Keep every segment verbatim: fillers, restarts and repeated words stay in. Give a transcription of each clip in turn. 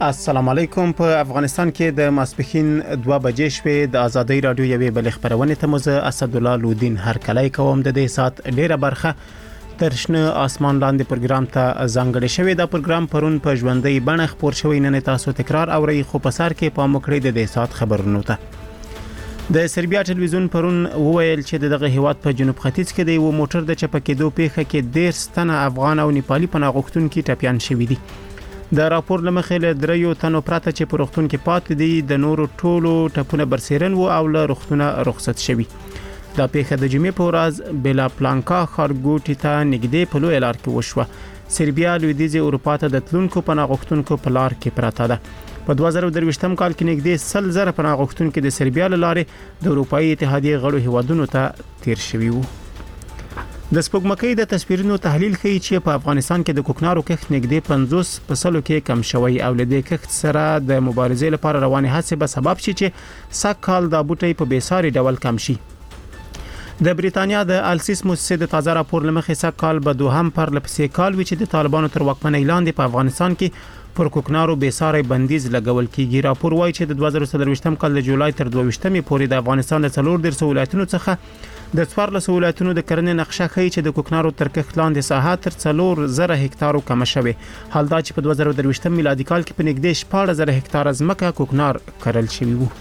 السلام علیکم. په افغانستان کې د ماسپښین دوه بجې شوې د ازادي رادیو یوې بل خبرونه ته مزه اسد الله لودین هر کله کوم د دې سات ډیره برخه ترشنه اسمان لاندې پروګرام ته ځانګړی شوی. دا پروګرام پرون په ژوندۍ بڼه خبر شوی. نن تاسو تکرار اورئ خو په سر کې پام وکړئ د دې سات خبرونو ته. د سربیا ټلویزیون پرون وویل چې دغه هیواد په جنوب ختیځ کې د یو موټر د چپکېدو پیښه کې ډیر ستنه افغان او نیپالي پناه غوښتونکي ټپيان شوي دي. د راپور لمخې له دریو تنو پراته چې په روغتون کې پاتې دي د نورو ټولو ټپونه برسیرن وو او له روغتونه رخصت شوي. دا پیښه د جمعې په ورځ بلا پلانکا خارګوټی ته نږدې په لوی لار کې وشوه. سربیا لویدیځ اروپا ته د تلونکو پناه غوښتونکو په لار کې پراته ده. په دوه زره درویشتم کال کې نږدې سل زره پناه غوښتونکو د سربیا لارې د اروپאי اتحادیه غړو هیوادونو ته تیر شوي وو. د سپوږمکۍ د تصویرونو تحلیل ښیي چې په افغانستان کې د کوکنارو کښت نږدې پنځوس په سلو کې کم شوی او له دې کښت سره د مبارزې لپاره روانې هڅې به سبب شي چې سږ کال د بوټي په بیساري ډول کم شي. د بریتانیا د السیس موسسې د تازه راپور لمخې سږ کال به دوهم پر لپسې کال وي چې د طالبانو تر واکمنۍ لاندې په افغانستان کې پر کوکنارو بیساري بندیز لګول کیږي. راپور وایي چې د دوه زره څلورویشتم کال د جولای تر دوه ویشتمې پورې د افغانستان د څلور دیرش ولایتونو څخه د څوارلس ولایتونو د کرنې نقشه ښیي چې د کوکنارو تر کښت لاندې ساحه تر څلور زره هکتارو کم شوه. حال دا چې په دوه زره درویشتم میلادي کال کې په نږدې شپږ زره هکتار ځمکه کوکنار کرل شوی وو.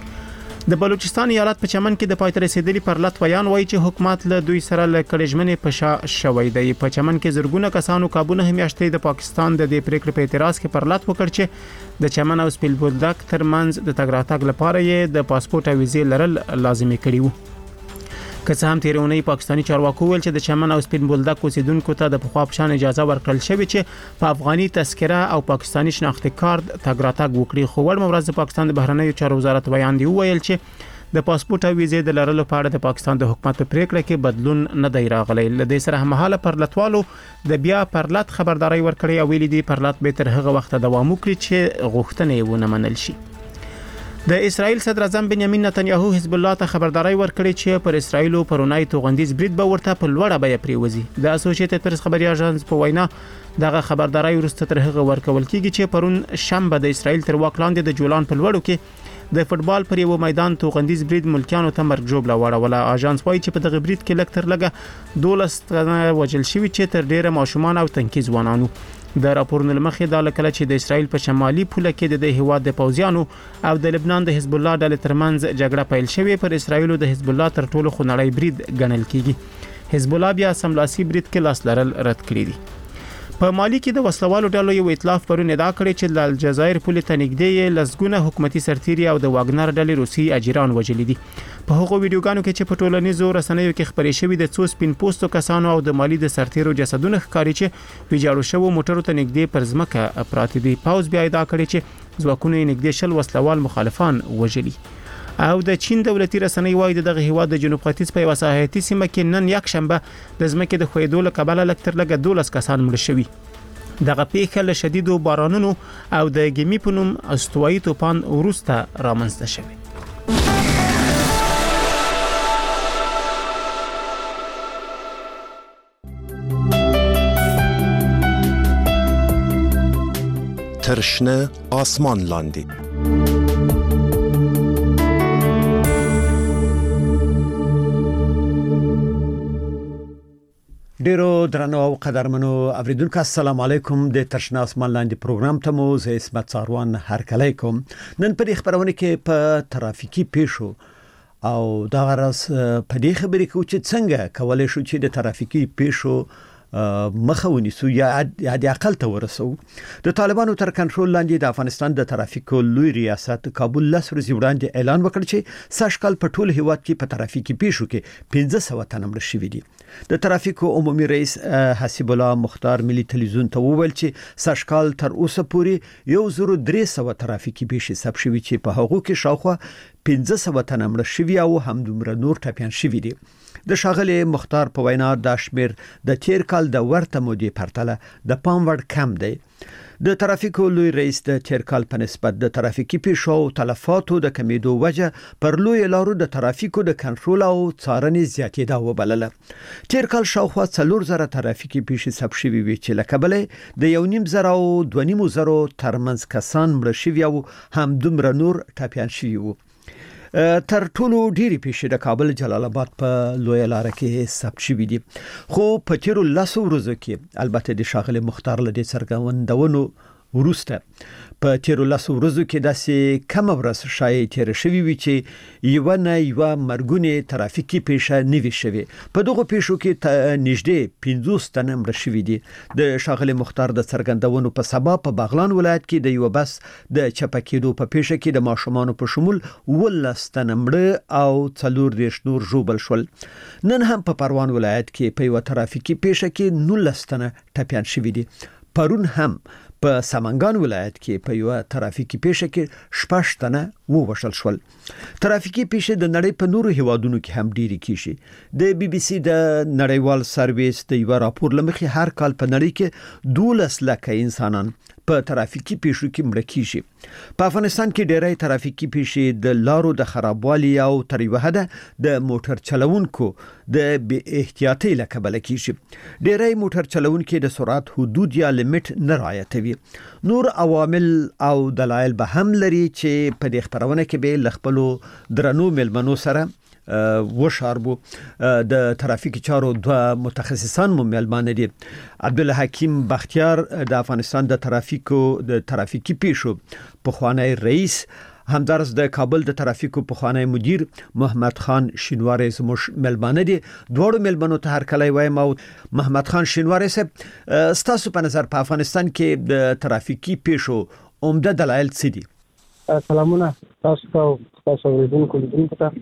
د بلوچستان ایالت په چمن کې د پای ته رسیدلي پرلط ویان وایي چې حکومت له دوی سره له کړژمنې په شا شوی دی. په چمن کې زرګونه کسانو کابونه میاشتې د پاکستان د دې پریکړې په اعتراض کې پرلط وکړ چې د چمن او سپیل بولدک ترمنځ د تګ راتګ لپاره یې د پاسپورت او ویزې لرل لازمي کړی وو. که څه هم تیرونی پاکستانی چارواکو ویل چې د چمن او سپین بولدک اوسیدونکو ته د پخوا په شان اجازه ورکړل شوې چې په افغاني تذکره او پاکستانی شناختی کارت تګ راتګ وکړي. خو ول مورز د پاکستان د بهرنیو چارو وزارت بیان دی ویل چې د پاسپورت او ویزې د لرلو په اړه د پاکستان د حکومت په پریکړه کې بدلون نه دی راغلی. لدې سره هماهاله پرلطوالو د بیا پرلط خبرداري ورکړي او ویلي دي پرلط به تر هغه وخت دوام وکړي چې غوښتنې ونه منل شي. د اسرائیل صدر اعظم بنیامین نتنیاهو حزب الله ته خبرداري ورکړي چې پر اسرائیل پرونای توغندیز برید به ورته په لوړه بیه پریوزي. د اسوسییټډ پریس خبري اژانس په وینا دغه خبرداري ورسته تر هغه ورکول کیږي چې پرون شنبه د اسرائیل تر واک لاندې د جولان په لوړو کې د فوتبال پر یو میدان توغندیز برید ملکیانو ته مرګ جوړه وړوله. اژانس وايي چې په دغه برید کې لکه تر لګه دولس تنه وژل شوي چې تر ډیره ماشومان او تنکي ځوانانو. د راپورونو لمخې دا لکه چې د اسرائیل په شمالي پوله کې د هیواد د پوځیانو او د لبنان د حزب الله ډلې ترمنځ جګړه پیل شوې. پر اسرائیل د حزب الله تر ټولو خونړی برید ګڼل کیږي. حزب الله بیا سملاسي برید کې لاس لرل رد کړی دي. په مالی کې د وسلوالو ډلو یو ائتلاف پرون ادعا کړې چې د الجزایر پولې ته نږدې لسګونه حکومتي سرتیري او د واګنر ډلې روسي اجیران وژلي دي. په هغو ویډیوګانو کې چې په ټولنیزو رسنیو کې خبرې شوې د څو سپین پوستو کسانو او د مالی د سرتیرو جسدونه ښکاري چې ویجاړو شوو موټرو ته نږدې پر ځمکه پراته دي. پاوز بیا ادعا کړې چې ځواکونه نږدې شل وسلوال مخالفان وژلي. او د چین دولتي رسنۍ وايي دغه هیواد د جنوب ختیځ په وساحتي سیمه کې نن یک شنبه د ځمکې د خویدو له کبله لکتر لګ دولس کسان مړ شوي. دغه پیښه له شدیدو بارانونو او د ګمی په نوم استوایي طوفان وروسته رامنځته شوه. ترشنه آسمان لاندې ډیرو درنو او قدرمنو اوریدونکو السلام علیکم. د ترشنه آسمان لاندې پروګرام ته مو زه اسمت ساروان هرکلی کوم. نن په دې خبرونه کې په ترافیکي پیښو او دا غرض په دې خبرې کې چې څنګه کولای شو چې د ترافیکي پیښو مخه ونیسو یا د عقل ته ورسو. د طالبانو تر کنټرول لاندې د افغانستان د ترافیکو لوی ریاست کابل لس ورځې وړاندې اعلان وکړ چې سږکال په ټول هیواد کې په ترافیکي پیښو کې پنځه سوه تنه مړه شوي دي. د ترافیکو عمومي رئیس حسیب الله مختار ملي تلویزیون ته وویل چې سږکال تر اوسه پورې یو زر درې سوه ترافیکي پیښې ثبت شوي چې په هغو کې شاوخوا پنځه سوه تنه مړه شوي او همدومره نور ټپیان شوي دي. د ښاغلي مختار په وینا د شمیر د تیر کال د ورته مودې پرتله د پام وړ کم دی. د ترافیکو لوی رئیس د تیر کال په نسبت د ترافیکي پیښو او تلفاتو د کمیدو وجه پر لوی لارو د ترافیکو د کنټرول او څارنې زیاتېدا وبلله. تیر کال شاوخوا څلور زره ترافیکي پیښې ثبت شوې وي چې له کبله د یو نیم زره او دوه نیم زره ترمنځ کسان مړه شوي او همدومره نور ټپیان شوي وو. تر ټولو ډېری پیښې د کابل جلال آباد په لوی لار کې ثبت شوې دي. خو په تیرو لسو ورځو کې البته د ښاغلي مختار له دې څرګندونو وروسته په تیرو لسو ورځو کې داسې کم ورځ شایع تیر شوی وي چې یو نه یو مرګونې ترافیکي پیښه نوي شوی. په دغه پیښو کې نږدې پنځوس تنه مړه شوي دي. د ښاغلي مختار د څرګندونو په سبب په بغلان ولایت کې د یو بس د چپه کېدو په پیښه کې د ماشومانو په شمول ولس تنه مړه او څلور دېرش نور ژوبل شول. نن هم په پروان ولایت کې په یو ترافیکي پیښه کې نولس تنه ټپیان شوي دي. پرون هم په سمنګان ولایت کې په یو ترافیکي پیښه کې شپږ تنه ووژل شول. ترافیکي پیښې د نړۍ په نورو هیوادونو کې هم ډېرې کیږي. د بي بي سي د نړیوال سرویس د یو راپور لمخې هر کال په نړۍ کې دولس لکه انسانان په ترافیکي پیښو کې مړه کیږي. په افغانستان کې ډېری ترافیکي پیښې د لارو د خرابوالي او تر یو حده د موټر چلوونکو د بې احتیاطۍ له کبله کیږي. ډېری موټر چلوونکي د سرعت حدود یا لیمټ نه رعایتوي. نور عوامل او دلایل به هم لري چې په دې خبرونه کې به ل خپلو درنو ملمنو سره وشاربو. د ترافیکي چارو دوه متخصصان مو ملمانه دي. عبدالحکیم بختیار د افغانستان د ترافیکو د ترافیکي پیښو پخوانی رئیس، همدارس د کابل د ترافیکو پخوانی مدیر محمد خان شینواری زموږ ملمانه دي. دوړو ملمنو ته هر کله وایم. او محمد خان شینواری صاحب، ستاسو په نظر په افغانستان کې د ترافیکي پیښو عمده دلایل څه دي؟ سلامونه تاسو ته، تاسو اوریدونکو لیدونکو ته.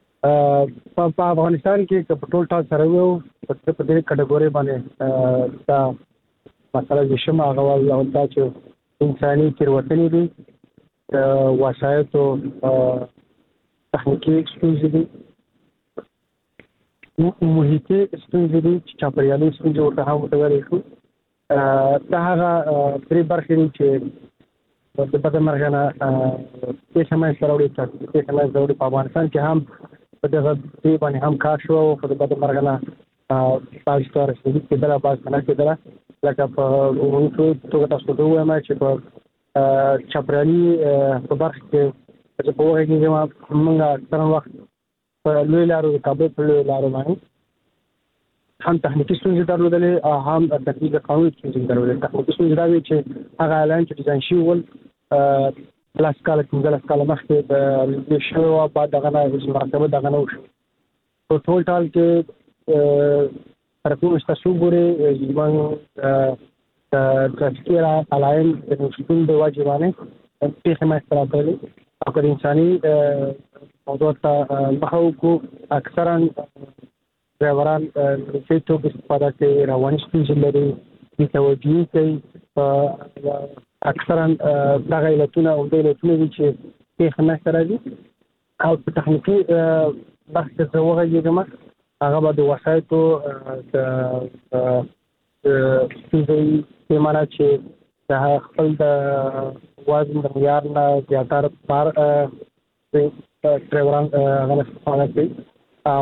په افغانستان کې په ټول ټال سره یو په دې کټګوري باندې دا مسله چې شمه غوال او دا چې انساني تیروتنې دي، وسایطو تخنیکی ستونزې دي، محیطي ستونزې دي چې چاپریالي ستونزې ورته هم وتویلی شو. دا هغه درې برخې دي چې د بده مرغه نه پیښه منځته راوړي. پیښه منځته راوړي په افغانستان کې هم په دغه دې باندې هم کار شو او په د بده مرغه نه بعض ته رسېدلي کېدله، بعض ته نه کېدله. لکه په عمومي توګه تاسو ته ووایم چې په چاپریالي په برخه کې چې په وغه کې موږ اکثرا وخت په لوی لارو د کابل په لوی لارو باندې هم تخنیکي ستونزې درلودلې او هم تطبیق قانوني ستونزې درلودلې. تخنیکي ستونزې دا وي چې هغه اعلان چې ډیزاین شوي ول لس کاله پنځلس کاله مخکې د لوی شوي وه، بعد دغه نه مرتبه دغه نه وشو. په ټول ټال کې تر کومه چې تاسو وګورئ زموږ د ترافیکي علایم د شتون د وجې باندې پیښې منځته راغلي او که د انساني موضوع ته مخه وکړو، اکثرا ډرایوران نږدې توګه استفاده کوي، رواني ستونزې لري، بېتوجهي کوي. اکثرا دغه علتونه عمده علتونه دي چې پیښې منځته راځي. او په تخنیکي بحث کې زه وغږېږم، هغه به د وسایطو د ستونزې پیمانه چې د خپل د وزن د معیار نه زیاتره بار ډرایوران هغه استفاده کوي او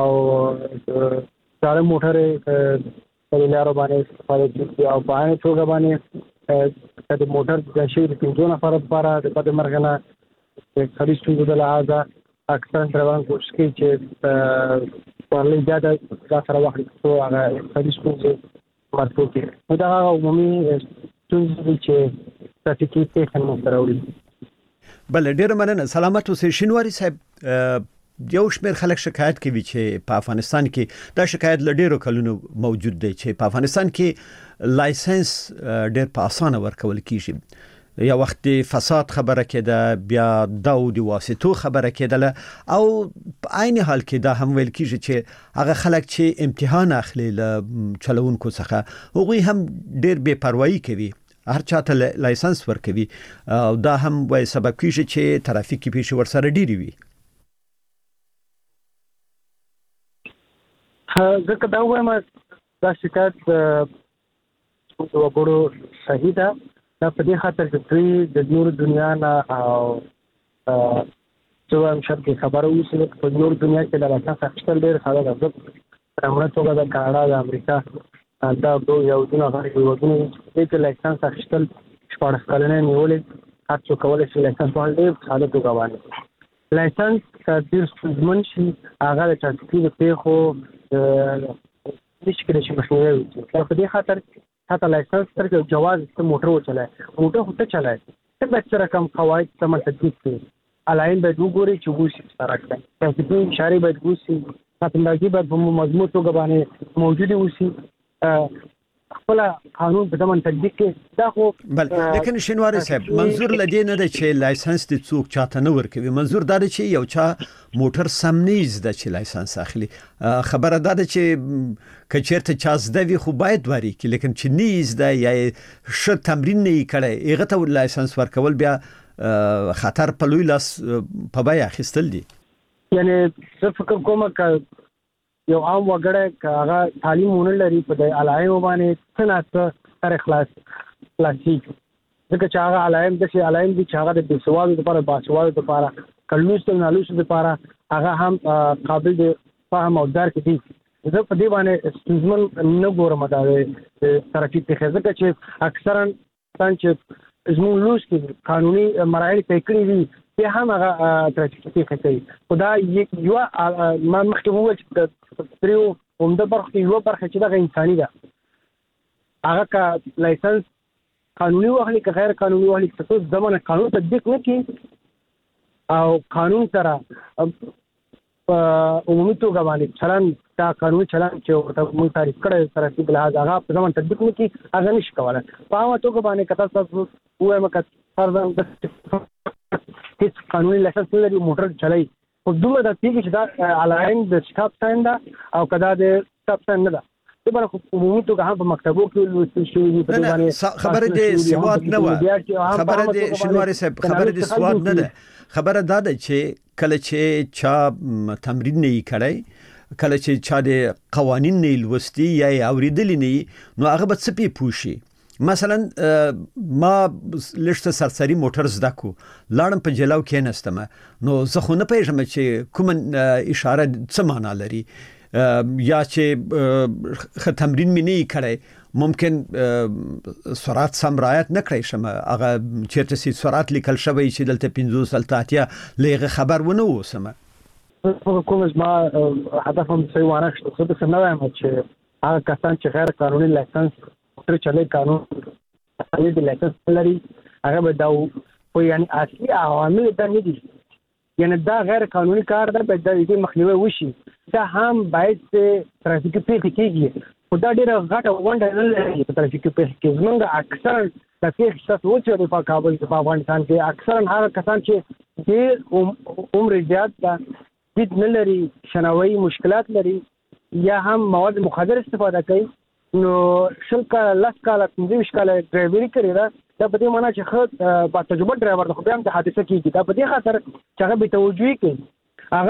ساړه موټرې په لارو باندې استفاده کوي. او په عین توګه باندې د موټر د شي د پنځو نفرو لپاره د بده مرغه نه د اقتصادي ستونزو د لحاظه اکثرا ډرایوران کوشش کوي چې ورلې زیاته دا سره واخلي څو هغه اقتصادي ستونزې مرتبط دي. نو دا هغه عمومي ستونزې دي چې ترافیکي پیښې منځته راوړي. بله، ډېره مننه. سلامت اوسئ شینواري صاحب. یو شمېر خلک شکایت کوي چې په افغانستان کې دا شکایت له ډېرو کلونو موجود دی چې په افغانستان کې لایسنس ډېر په اسانه ورکول کیږي. یا وخت فساد خبره کېده، بیا د واسطو خبره کېدله، او په عین حال کې دا هم ویل کیږي چې هغه خلک چې امتحان اخلي له چلوونکو څخه هغوی هم ډېر بې پروايي کوي، هر چاته لایسنس ورکوي، او دا هم وایي سبب کیږي چې ترافیکي پیښې ورسره ډېرې وي. زه که دا وایم دا شکایت د وګړو صحیح ده، دا په دې خاطر چې دوی د نور دنیا نه او زه وایم شاید کې خبره اوسي په نور دنیا کې د لایسنس اخیستل ډېر ساده ده. زه په همړه توګه د کاناډا د امریکا دا دوه هېوادونه غیر هېوادونه دي چې لایسنس اخیستل شپاړس کلنه نیولې، هر څوک کولی شي لایسنس واخلي ډېر ساده توګه باندې. لایسنس که ډېر ستونزمن شي هغه د ټرافیکي د پیښو نشي کېدای شي مخنیوی وکړي. په دې خاطر حتی لایسنس تر جواز ته موټر وچلای، موټر خو ته چلای ته باید څه رقم قواعد سمه تطبیق کړي. علایم باید وګوري چې وګوري سره کړي، ټرافیکي اشارې باید وګوري، خاطرنګي باید په مضمون توګه باندې موجود اوسي، خپل قانون په دمن تطبیق کې. دا خو بل لیکن شینواری صاحب منظور لدی نه ده چې لایسنس د څوک چاته نه ورکوي، منظور دا ده چې یو چا موټر سم نه زده چې لایسنس اخلي. خبره دا ده چې کچېرته چا زده وي خو باید وری کی، لیکن چې نه زده یا ش تمرین نه کړي هغه ته لایسنس ورکول بیا خطر په لوی لاس په بیا اخیستل دي. یعنی زه فکر کوم چې یو عام وګړی که هغه تعلیم ونه لري په د علایمو باندې څه نه څه سر خلاص خلاصېږي، ځکه چې هغه علایم داسې علایم دي چې هغه د بېسوادو دپاره باسوادو دپاره که لوستو نالوستو دپاره هغه هم قابل د فهم او درک دي. زه په دې باندې ستونزمن نه ګورم دا د ترافیک پیښې، ځکه چې اکثرا انسان چې زموږ لوستي قانوني مراحل طی کړي دي بیا هم هغه ترافیکي پیښې کوي. خو دا یوه ما مخکې وویل چې دریو عمده برخو کې یوه برخه چې دغه انساني ده، هغه که لایسنس قانوني واخلي که غیر قانوني واخلي، که څوک زمانه قانون تطبیق نه کړي او قانون سره په عمومي توګه باندې چلن دا قانوني چلن چې ورته موږ تعریف کړی ترافیک لحاظ هغه په زمان تطبیق نه کړي، هغه نشي کولی. په عامه توګه باندې که تاسو ووایم که فرضاً هیڅ قانوني لایسنس نه لري موټر چلوي، خو دومره دا کېږي چې دا علایم د سټاپ ساین ده او که دا د سټاپ ساین نه ده. دې باندې خو عمومي توګه هم په مکتبو کې لوستل شوي دي. خبره دې سواد نه وه، خبره دې شینواری صاحب خبره دې سواد نه ده، خبره دا ده چې کله چې چا تمرین نه کړی، کله چې چا د قوانین نه لوستي یا اوریدلی نه نو هغه به څه پې پوه شي. مثلا ما لښته سرسری موټر زده کو لاړم په جلاو کې نستم، نو زه خو نه پېژنم چې کوم اشاره څه معنا لري، یا چې خ تمرین مې نه کړی ممکن سرعت سم رعایت نه کړی شم، هغه چیرته سي سرعت لیکل شوی چې دلته پنځوس دلته اتیا لږه خبر ونه وسم. کوم ما هدف هم څه وانه شته څه څه نه وایم چې هغه کسان چې غیر قانوني لایسنس موټر چلوي قانون د لایسنس لري هغه به دا خو یعنی اصلي عوامل دا نه دي، یعنی دا غیر قانوني کار ده باید د دې مخنیوی وشي. دا هم باید ترافیکي پیښې کېږي، خو دا ډېره غټه ونډه نه لري په ترافیکي پیښې کې. زموږ اکثرا د پیښې ستاسو وچې په کابل کې په افغانستان کې اکثرا هغه کسان چې ډېر عمر زیات ده، دید نه لري، شناوي مشکلات لري، یا هم مواد مخدر استفاده کوي، نو شل کاله لس کاله پنځه ویشت کاله ډرایوري کړې ده. دا په دې معنا چې ښه با تجربه ډرایور ده خو بیا هم د حادثه کېږي. دا په دې خاطر چې هغه بې توجهي کوي، هغه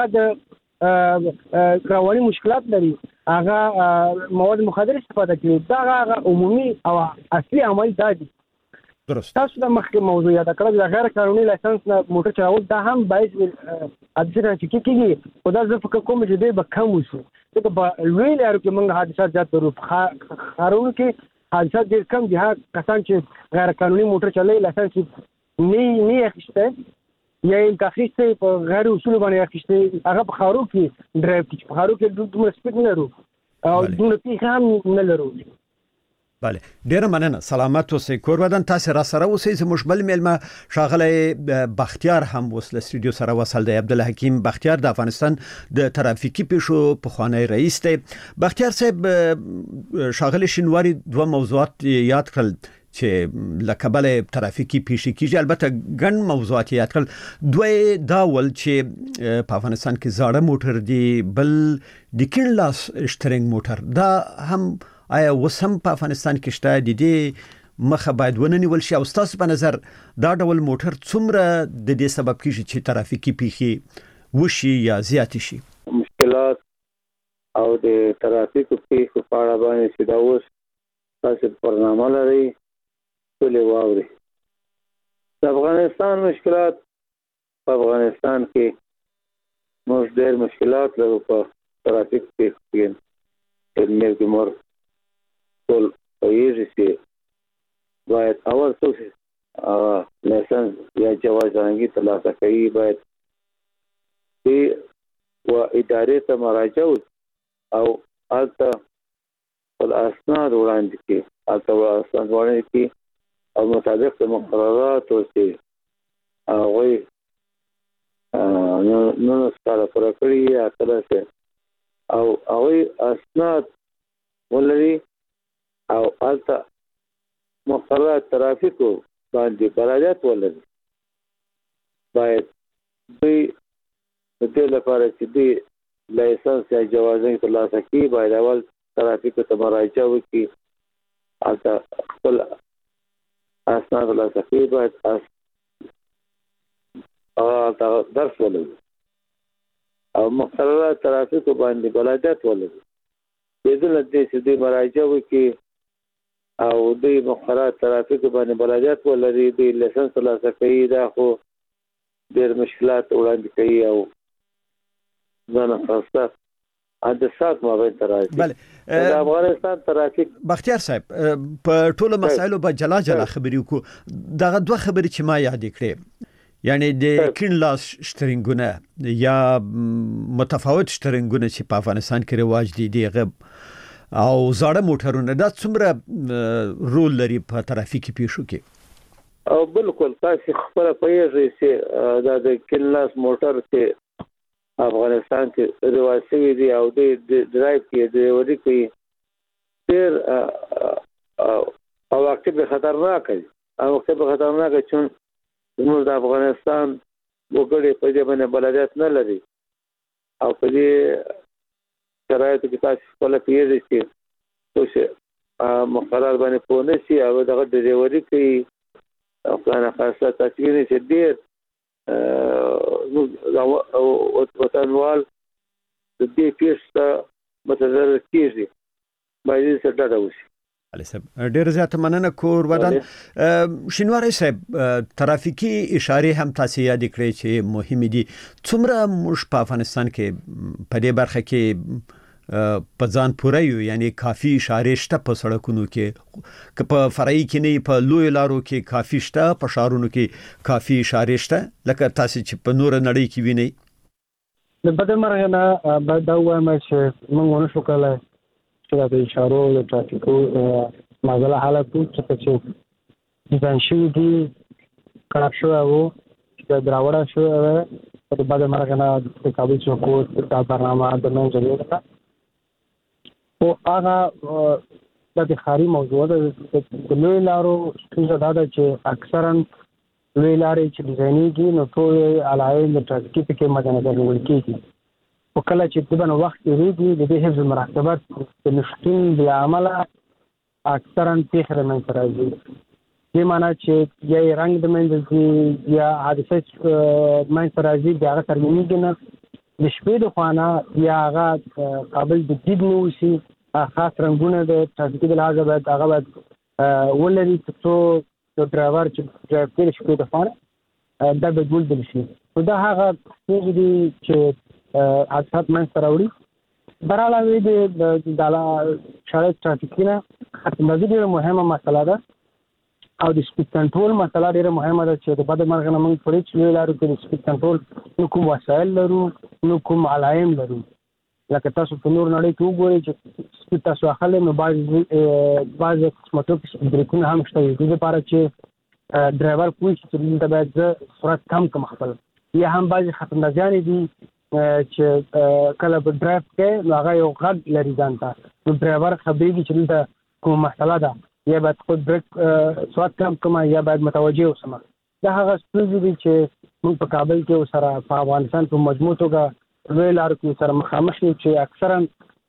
د رواني مشکلات لري، هغه مواد مخدر استفاده کوي، دا هغه عمومي او اصلي عمل دا دي. درست. تاسو د مخکې موضوع یاد کړل د غیر قانوني لایسنس نه موټر چلاول دا هم باعث حادثه راځي کېږي، خو دا زه فکر کوم چې دوی به کم وشو، ځکه په لوی لارو کې موږ حادثات زیات لرو، ښارونو کې حادثات ډېر کم دي. هغه کسان چې غیر قانوني موټر چلوي لایسنس نه نه اخیستی یا یې اخیستی په غیر اصولو باندې اخیستی، هغه په ښارو کې ډرایو کوي، په ښارو کې دومره سپیډ نه لرو او دومره پیښې هم نه لرو. بله ډیره مننه، سلامت اوسئ. کور ودان تاسو را سره اوسئ. زموږ بل میلمه ښاغلی بختیار هم اوس له سټوډیو سره وصل دی. عبدالحکیم بختیار د افغانستان د ترافیکي پیښو پخوانی رئیس دی. بختیار صاحب ښاغلی شینواری دوه موضوعات یاد کړل چې لکبل ترافیکي پیښې کیږي، البته ګڼ موضوعات یاد کړل. دوی دا ول چې په افغانستان کې زاړه موټر دی، بل د کین لاس شټرینګ موټر دا هم آیا وسم په افغانستان کې شته، د دې مخه باید ونیول شي، او ستاسو په نظر دا ډول موټر څومره د دې سبب کیږي چې ترافیکي پیښې وشي یا زیات شي؟ مشکلات او د ترافیکو پیښو په اړه باندې چې دا اوس تاسو برنامه لري ټولې واوري. د افغانستان مشکلات په افغانستان کې موږ ډېر مشکلات لرو په ترافیک پیښو کې. علمي ګمر ټول پوهېږي چې باید اول څوک لایسنس یا جواز رانګي ترلاسه کوي باید دې و ادارې ته مراجعه او هلته خپل اسناد وړاندې کړي، هلته اسناد وړاندې کړي او مطابق د مقرراتو چې هغوی نولس کاله پوره کړي یا کله چې او هغوی اسناد ولري او هلته مقررات ترافیکو باندې بلدیت ولري. باید دوی د دې لپاره چې دوی لایسنس یا جوازنګ ترلاسه کړي باید اول ترافیکو ته مراجعه وکړي، هلته خپل اسناد ترلاسه کړي، باید هلته درس ولري او مقررات ترافیکو باندې بلدیت ولري. بدون دې چې دوی مراجعه وکړي او دوی مقررات ترافیکو باندې بلدیت ولري، دوی لایسنس ترلاسه کوي، دا خو ډېر مشکلات وړاندې کوي او ځان خاصه حادثات مابین ته راځي. بله د افغانستان ترافیک بختیار صاحب په ټولو مسایلو به جلا جلا خبرې وکړو. دغه دوه خبرې چې ما یاد کړې، یعنی د کین لاس شترینګونه یا متفاوت شترینګونه چې په افغانستان کې رواج دي دغه او زاړه موټرونه دا څومره رول لري په ترافیکي پیښو کې؟ او بالکل تاسو خپل پوهیږئ چې دا د کین لاس موټر چې افغانستان کې رواج شوی دی او د ډرایو کې د وړي کوي ډېر او وخت به خطرناک دی او وخت به خطرناک چې موږ د افغانستان وګړي په دې باندې بلدیت نه لري او په دې شرایطو کې تاسو خپل پیږئ چې څه مقرر باندې پوه نه شي او دغه ډریوري کوي او کنه خاصه تصویر چې ډېر وطنوال د دې پیښه متضرر کیږي باید څه ډاډه وشي. علي صاحب ډېر زیاته مننه. کور ودان شینواری صاحب ترافیکي اشاره هم تاسو یاد کړئ چې مهم دي. څومره موږ په افغانستان کې په دې برخه کې په ځان پوره یو، یعنی کافي اشاره شته په سړکونو کې، که په فرعي کې نه په لوی لارو کې کافي شته، په شهرونو کې کافي اشاره شته لکه تاسو چې په نور نړۍ کې وینئ؟ د بدمرغه نه دا وایم چې موږ ونه شو کولای چې د اشارو د ترافیکو معضله حالت چې ځان شي دي کار شو او د دراوړه شو په بدمرغه نه د کابل چوکو د برنامه د نن ځای او هغه د خاري موضوع د لوی لارو څنګه دا چې اکثرا لوی لارې چې ډیزاینېږي نو ټول علایل د ترافیکي په کې مدنظر نیول کېږي. او کله چې د بن وخت ریږي د دې حفظ مراقبت د نشټین د عمل اکثرا پیښه من راځي. دې معنی چې یا رنگ د منځي یا حادثه من راځي د هغه ترمنیږي نه د شپې د خوانه یا هغه قابل د دید نو شي خاص رنگونه د ترافیکي د لحاظه باید هغه باید ولري چې د ډرایور چې ډرایو کوي شپې د خوانه دا به ګول دي شي. نو دا هغه څه دي چې حادثات من سره وړي. براله د د شړې ترافیکي نه ختمه ډیره مهمه مسله ده او د سپیډ کنټرول مسله ډیره مهمه ده چې د بده مرغه نه موږ پرې چې لارو کې د سپیډ کنټرول نو کوم وسایل لرو نو کوم علایم لرو. لکه تاسو په نور نړۍ کې وګورئ چې سپیډ تاسو اخلئ نو بعض بعض قسمتو کې بریکونه هم شته دي لپاره چې ډرایور کوی چې دلته باید سرعت کم کم خپل یا هم بعض خطرناکان دي چې کله په ډرایو کې نو هغه یو غږ لري ځان ته نو ډرایور خبرېږي چې دلته کوم مسله ده یا باید خود بریک سرعت کم کما یا باید متوجه اوسم. دا هغه ستونزې دي چې موږ په کابل کې سره په افغانستان په مجموع توګه لوی لارو کې سره مخامخ یو چې اکثرا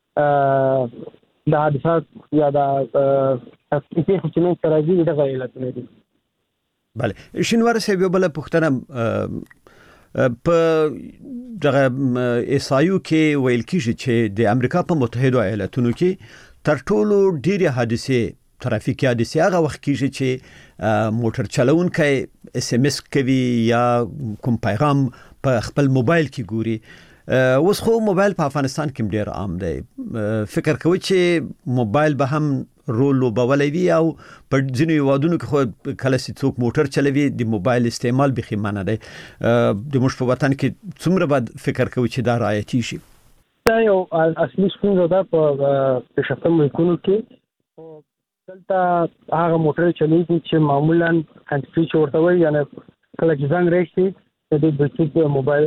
د حادثات یا د تفصیلي چې موږ سره دي دغه علت لري. بله شینوار صاحب یو بل پوښتنه په دغه اسایو کې ویل کیږي چې د امریکا په متحده ایالاتونو کې تر ټولو ډېری حادثې ترافیکي حادثې هغه وخت کیږي چې موټر چلونکی اس ام اس کوي یا کوم پیغام په خپل موبایل کې ګوري. اوس خو موبایل په افغانستان کې ډېر عام دی. فکر کوي چې موبایل به هم رول لوبولی وي او په ځینو هیوادونو کې خو کله چې څوک موټر چلوي د موبایل استعمال بیخي منع دی. د موږ په وطن کې څومره باید فکر کوي چې دا رعایتي شي؟ دا یو اصلي ستونزه ده په پیشرفته ملکونو کې. دلته هغه موټر چلوي چې معمولا هاند فري ورته وایي، یعنی کله چې زنګ راشي د بلوتوث موبایل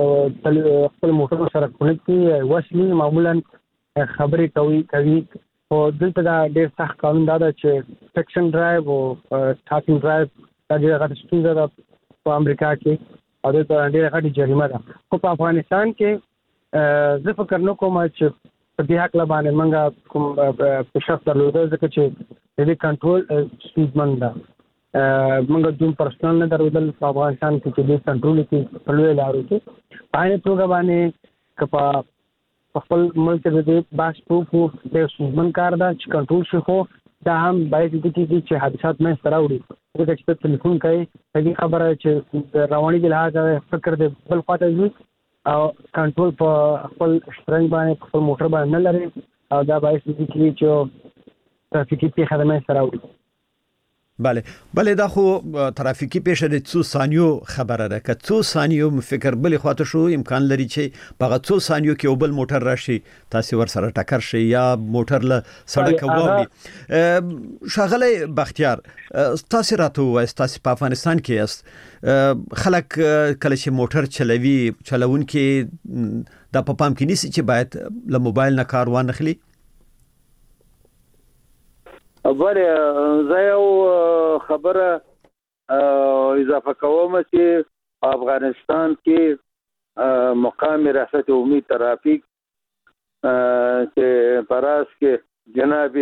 خپل موټر سره کونیکټ کړي وصلي، معمولا خبرې کوي کوي او دلته دا ډېر سخت قانون دا ده چې سیکشن ډرایو او ټاکینګ ډرایو دا ډېره غټه ستونزه ده په امریکا کې او دلته ډېره غټه جریمه ده. خو په افغانستان کې زه فکر نه کوم چې په دې حق باندې موږ کوم پیشرفت درلوده، ځکه چې د دې کنټرول ستونزمن ده. موږ دوم پرسنل نه درلودل په افغانستان کې چې دې کنټرول کې په لوی لارو کې په عین توګه باندې که په خپل ملک کې د باس پروف د ستونزمن کار ده چې کنټرول شي، خو دا هم باید د دې چې حادثات منځته راوړي. ځکه چې ټلیفون کوي هغه خبره چې رواني د لحاظه فکر د بل خواته ځي او کنټرول په خپل شترنګ باندې خپل موټر باندې نه لري او دا باعث دي چې ترافیکي پیښه د منځته راوړي. بله بله دا خو ترافیکی پیښه د څو ثانیو خبره ده. که څو ثانیو فکر بلې خواته شو امکان لري چې په څو ثانیو کې یو بل موټر راشي، تاسو ور سره ټکر شي یا موټر له سړک واوړي. ښاغلی بختیار، تاسو راته ووایئ تاسو په افغانستان کې یاست، خلک کله چې موټر چلوي چلونکي دا په پام کې نیسي چې باید له موبایل نه کار وانخلي؟ بله زه یو خبره اضافه کوم چې افغانستان کې مقام ریاست عمومی ترافیک چې پراس کې جناب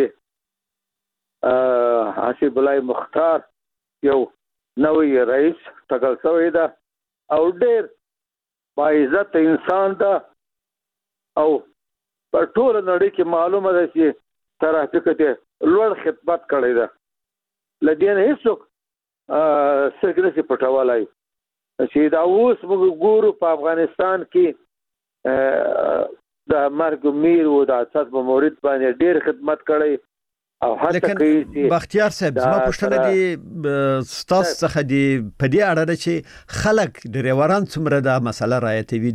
حسیب الله مختار یو نوی رئیس ټاکل شوی ده او ډېر باعزت انسان ده او په ټول نړۍ کې معلومه ده چې ترافیک ته لوړ خدمت کړی ده. لدین هیڅوک څنګه نشي پټولای چې دا اوس موږ ګورو په افغانستان کې د مرګ میر او د اساس په مورید باندې ډېر خدمت کړی او حتی کوي. بختیار صاحب، زما پوښتنه دی ستاسو څخه دی په دې اړه چې خلک ډریوران څومره دا مسله رعایتوي؟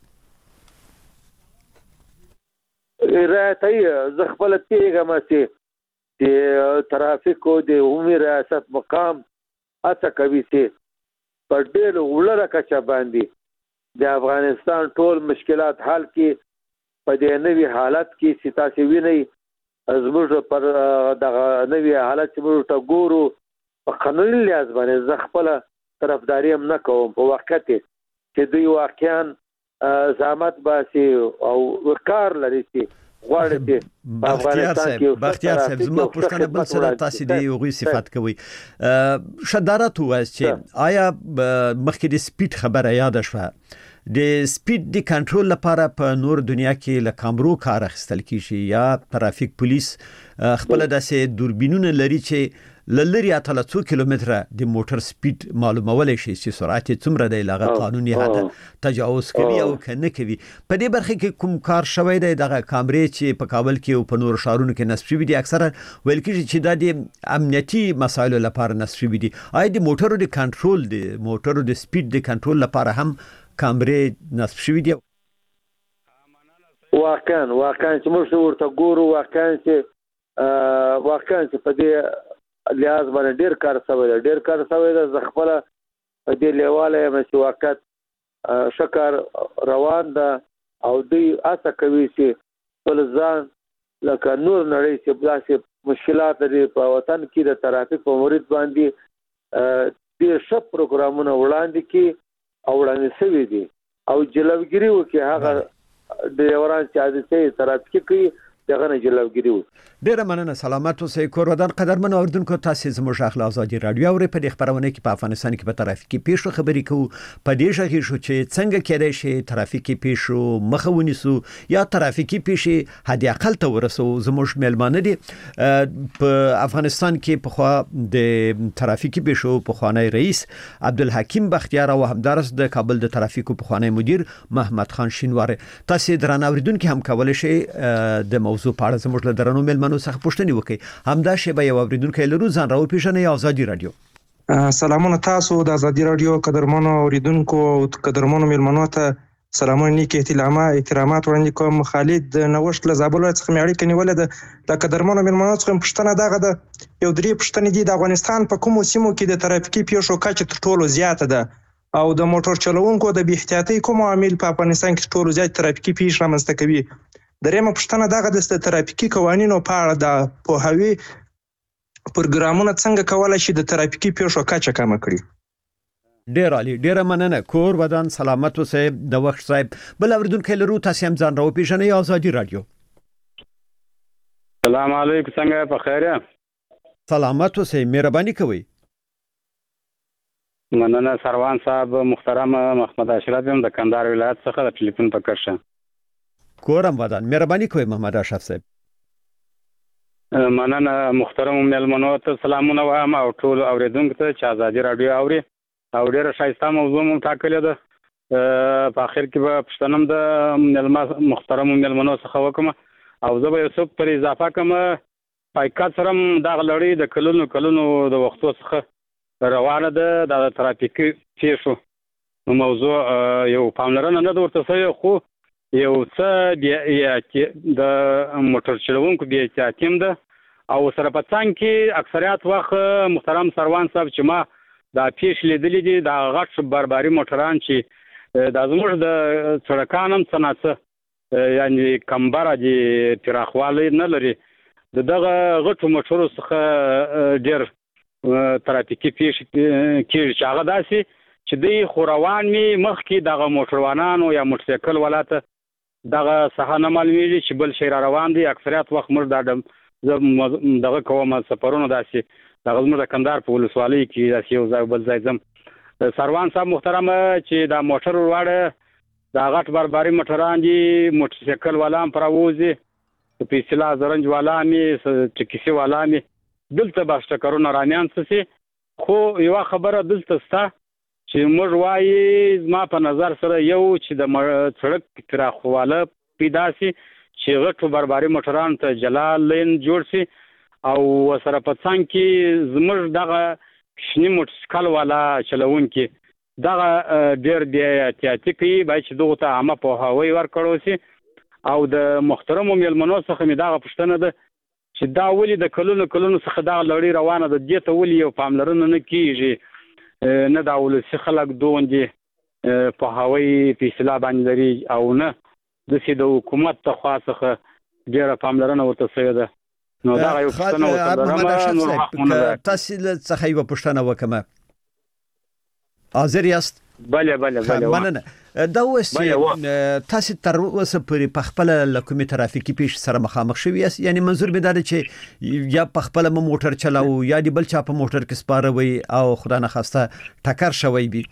رعایتوي زه خپله تېږم چې د ترافیکو د عمومي ریاست مقام هڅه کوي چې په ډېر لوړه کچه باندې د افغانستان ټول مشکلات حل کړي. په دې نوي حالت کې چې تاسو وینئ زموږ پر دغه نوي حالت چې موږ ته ګورو په قانوني لحاظ باندې زه خپله طرفداري هم نه کوم په وخت چې دوی واقعا زحمت باسي او کار لري چې بختیار صاحب بختیار صاحب زما پوښتنه بل څه ده، تاسو د یوغي صفات کوي. شدارت وایي چې آیا مخکې د سپیډ خبره یاد شوه، د سپیډ د کنټرول لپاره په نور دنیا کې له کامرو کار اخیستل کیږي یا ترافیک پولیس خپل داسې دوربینونه لري چې لری اتل څو کیلومتره د موټر سپیډ معلومولای شي چې سرعت څومره دی، لغه قانوني حد تجاوز کوي او کنه کوي. په دې برخه کې کوم کار شوی دی؟ دغه کامرې چې په کابل کې او په نور ښارونو کې نصب شوي دي اکثره ویل کېږي چې دا د امنیتي مسایلو لپاره نصب شوي دي. آیا د موټرو د کنټرول د موټرو د سپیډ د کنټرول لپاره هم کامرې نصب شوي دي؟ واقعا واقعا چې موږ ورته ګورو واقعا چې واقعا چې په دې لحاظ باندې ډېر کار شوی دی ډېر کار شوی دی. زه خپله په دې لیواله یم چې واقعا ښه کار روان ده او دوی هڅه کوي چې خپل ځان لکه نور نړۍ چې داسې مشکلات لري په وطن کې د ترافیک په مورید باندې ډېر ښه پروګرامونه وړاندې کړي او وړاندې شوي دي او جلوګیري وکړي هغه ډریوران چې حادثې ترافیکي کوي دغه نه جلوګیری و. ډیره مننه. سلامت اوسئ. کور ودان قدرمن اوردونکو، تاسو زموږ اخلاق ازادي رادیو اوري. په دې خبرونه کې په افغانستان کې په ترافیکي پیښو خبرې کوو. په دې ژغې شو چې څنګه کېدای شي ترافیکي پیښو مخه ونیسو یا ترافیکي پیښې حد اقل ته ورسو. زموږ میلمانه دي په افغانستان کې په خوا د ترافیکي پیښو په خوانی رئیس عبدالحکیم بختیار او همدارس د کابل د ترافیکو په خوانی مدیر محمد خان شینواری. تاسو درنه اوریدونکو هم کولای شئ د موضوع په اړه زموږ له درنو میلمنو څخه پوښتنه وکړئ. همدا شی به یو اوریدونکو لرو ځان راو پیژنې آزادي رادیو. سلامونه تاسو د آزادي رادیو قدرمنو اوریدونکو او قدرمنو میلمنو ته سلامونه نیک احترامات احترامات وړاندې کوم. خالد د نوښت له زابل څخه مې اړیکه نیولې ده. د قدرمنو میلمنو څخه پوښتنه دغه ده، یو درې پوښتنې دي. د افغانستان په کومو سیمو کې د ترافیکي پیښو کچه تر ټولو زیاته ده او د موټر چلوونکو د بې احتیاطۍ کوم عامل په افغانستان کې ټولو زیات ترافیکي پیښې رامنځته کوي؟ درېمه پوښتنه دغه ده، د ترافیکي قوانینو په اړه د پوهاوي پروګرامونه څنګه کولای شي د ترافیکي پیښو کچه کمه کړي؟ ډیر عالی، ډیر مننه. کور ودان سلامت اوسئ. د وخت صاحب بل اوریدونکو لرو، تاسو هم ځان راو پیژنئ. آزادي رادیو. سلام علیکم، څنګه په خیر یاست؟ سلامت اوسئ، مهرباني کوئ. مننه سروان صاحب. محترم محمد اشرف یم د کندهار ولایت څخه د ټلیفون په کرشه. کورم ودان، مهرباني کوئ محمد اشرف صاحب. مننه محترم میلمنو ته سلامونه وایم او ټول اوریدونکو ته چې آزادي رادیو اوري او ډیره ښایسته موضوع مو ټاکلې ده. په اخر کې به پښتنم د محترم میلمنو څخه وکم او زه به یو څه پر اضافه کوم. پایکات سره دغه لړۍ د کلونو کلونو د وختو څخه روانه ده. د ترافیکي پیښو موضوع یو پاملرنه نه ده ورته شوې، خو یو څه د موټر چلوونکو بې احتیاطي ده او سره په څنګ کې اکثریت وخت محترم سروان صاحب چې ما دا پیښې لیدلې دي، دا غټ بربري موټران چې دا زموږ د سړکانو هم څه ناڅه یعنی کمبره دي، پراخوالی نه لري. د دغه غټو موټرو څخه ډېر ترافیکي پیښې کېږي چې هغه داسې چې دوی خو روان وي مخکې دغه موټروانانو یا موټرسایکل والا ته دغه ساحه نه معلومیږي چې بل شی را روان دی. اکثریت وخت موږ دا زه دغه کوم سفرونه داسې دغه زموږ د کندهار په ولسوالۍ کې داسې یو ځای بل ځای ځم. سروان صاحب محترمه چې دا موټر ورواړه دا غټ بربري موټران دي، موټرسایکل والا هم پراوځي، په اصطلاح زرنج والا مې ټکسي والا مې دلته بس ټکرونه رامنځته شي. خو یوه خبره دلته شته چې موږ وایي زما په نظر سره یو چې د سړک پراخواله پیدا شي چې غټو بربري موټرانو ته جلا لین جوړ شي او سره په څنګ کې زموږ دغه کوچني موټرسایکل والا چلوونکي دغه ډېر بې احتیاطي کوي. باید چې دغو ته عامه پوهاوی ورکړل شي. او د محترمو میلمنو څخه مې دغه پوښتنه ده چې دا ولې د کلونو کلونو څخه دغه لړۍ روانه ده، دې ته ولې یو پاملرنه نه کېږي؟ نه دا ولسي خلک دومره پوهاوی په اصطلاح باندې لري او نه داسې د حکومت ته خوا څخه ډېره پاملرنه ورته شوې ده. نو دغه یو پوښتنه ورته لرم. تاسو څخه یوه پوښتنه وکړم. حاضر یاست؟ بله بله بله. مننه. دا اوس چې تاسو تر اوسه پورې په خپل له کومې ترافیکي پیښې سره مخامخ شوي یاست؟ یعنی منظور مې دا دی چې یا په خپله مو موټر چلاو یا د بل چا په موټر کې سپاره وي او خدا نخواسته ټکر شوی وي؟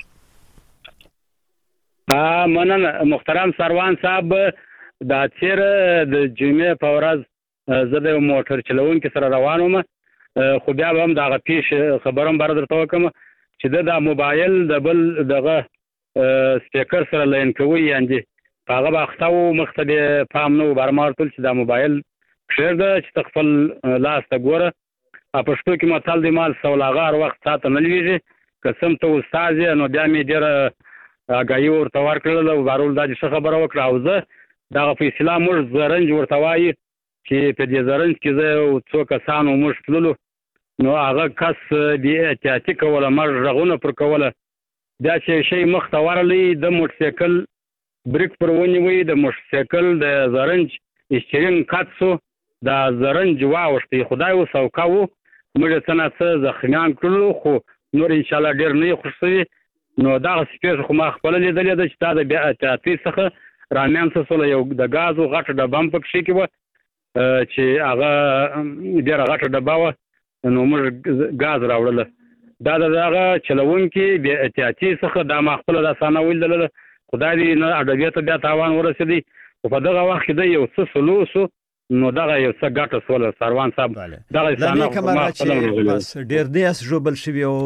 مننه محترم سروان صاحب. دا چیرې د جمعې په ورځ زه د موټر چلوونکي سره روان وم، خو بیا به هم دغه پیښې خبره هم بره درته وکړم چې د د موبایل د بل دغه سپیکر سره لین کوي، یعنې په هغه به اخته و، مخ ته دې پام نه و. بر ما ورته چې دا موبایل کښېږده چې ته خپل لاس ته ګوره. په پښتو کې متل دی مال سولاغه هر وخت تا ته نه لویږي. که څه ته استاد یې نو بیا مې ډېره اګاهي ورته ورکړله او بهرول دا چې ښه خبره وکړه. او زه دغه په اصطلاح موږ زرنج ورته وایي چې په دې زرنج کې زه یو څو کسانو موږ تللو نو هغه کس بې احتیاطي کوله، موږ غږونه پر کوله. دا چې شی مخ ته ورغلی د موټرسایکل بریک پر ونیوی، د موټرسایکل د زرنج اسټرینګ کټ شو، دا زرنج واوښتی. خدای اوس سوکه و، موږ یې څه نه څه زخمیان کړلو، خو نور انشاءالله ډېر نه یې خوښ شوي. نو دغسې پیښه خو ما خپله لیدلې ده چې دا د بې احتیاطۍ څخه رامنځته شوله. یو د ګازو غټه ډبه هم پکښې کې وه چې هغه ډېره غټه ډبه وه نو موږ ګاز راوړله دا د هغه چلونکي بې احتیاطي څخه دا ما خپله دا سانه ولیدله خدای دې نه اډبې ته بیا تاوان ورسېدی خو په دغه وخت کې د یو څه سلو سو نو دغه یو څه ګټه سوله سروان صاحب دغه سانه ما خپله بس ډېر دیاس ژوبل شوي او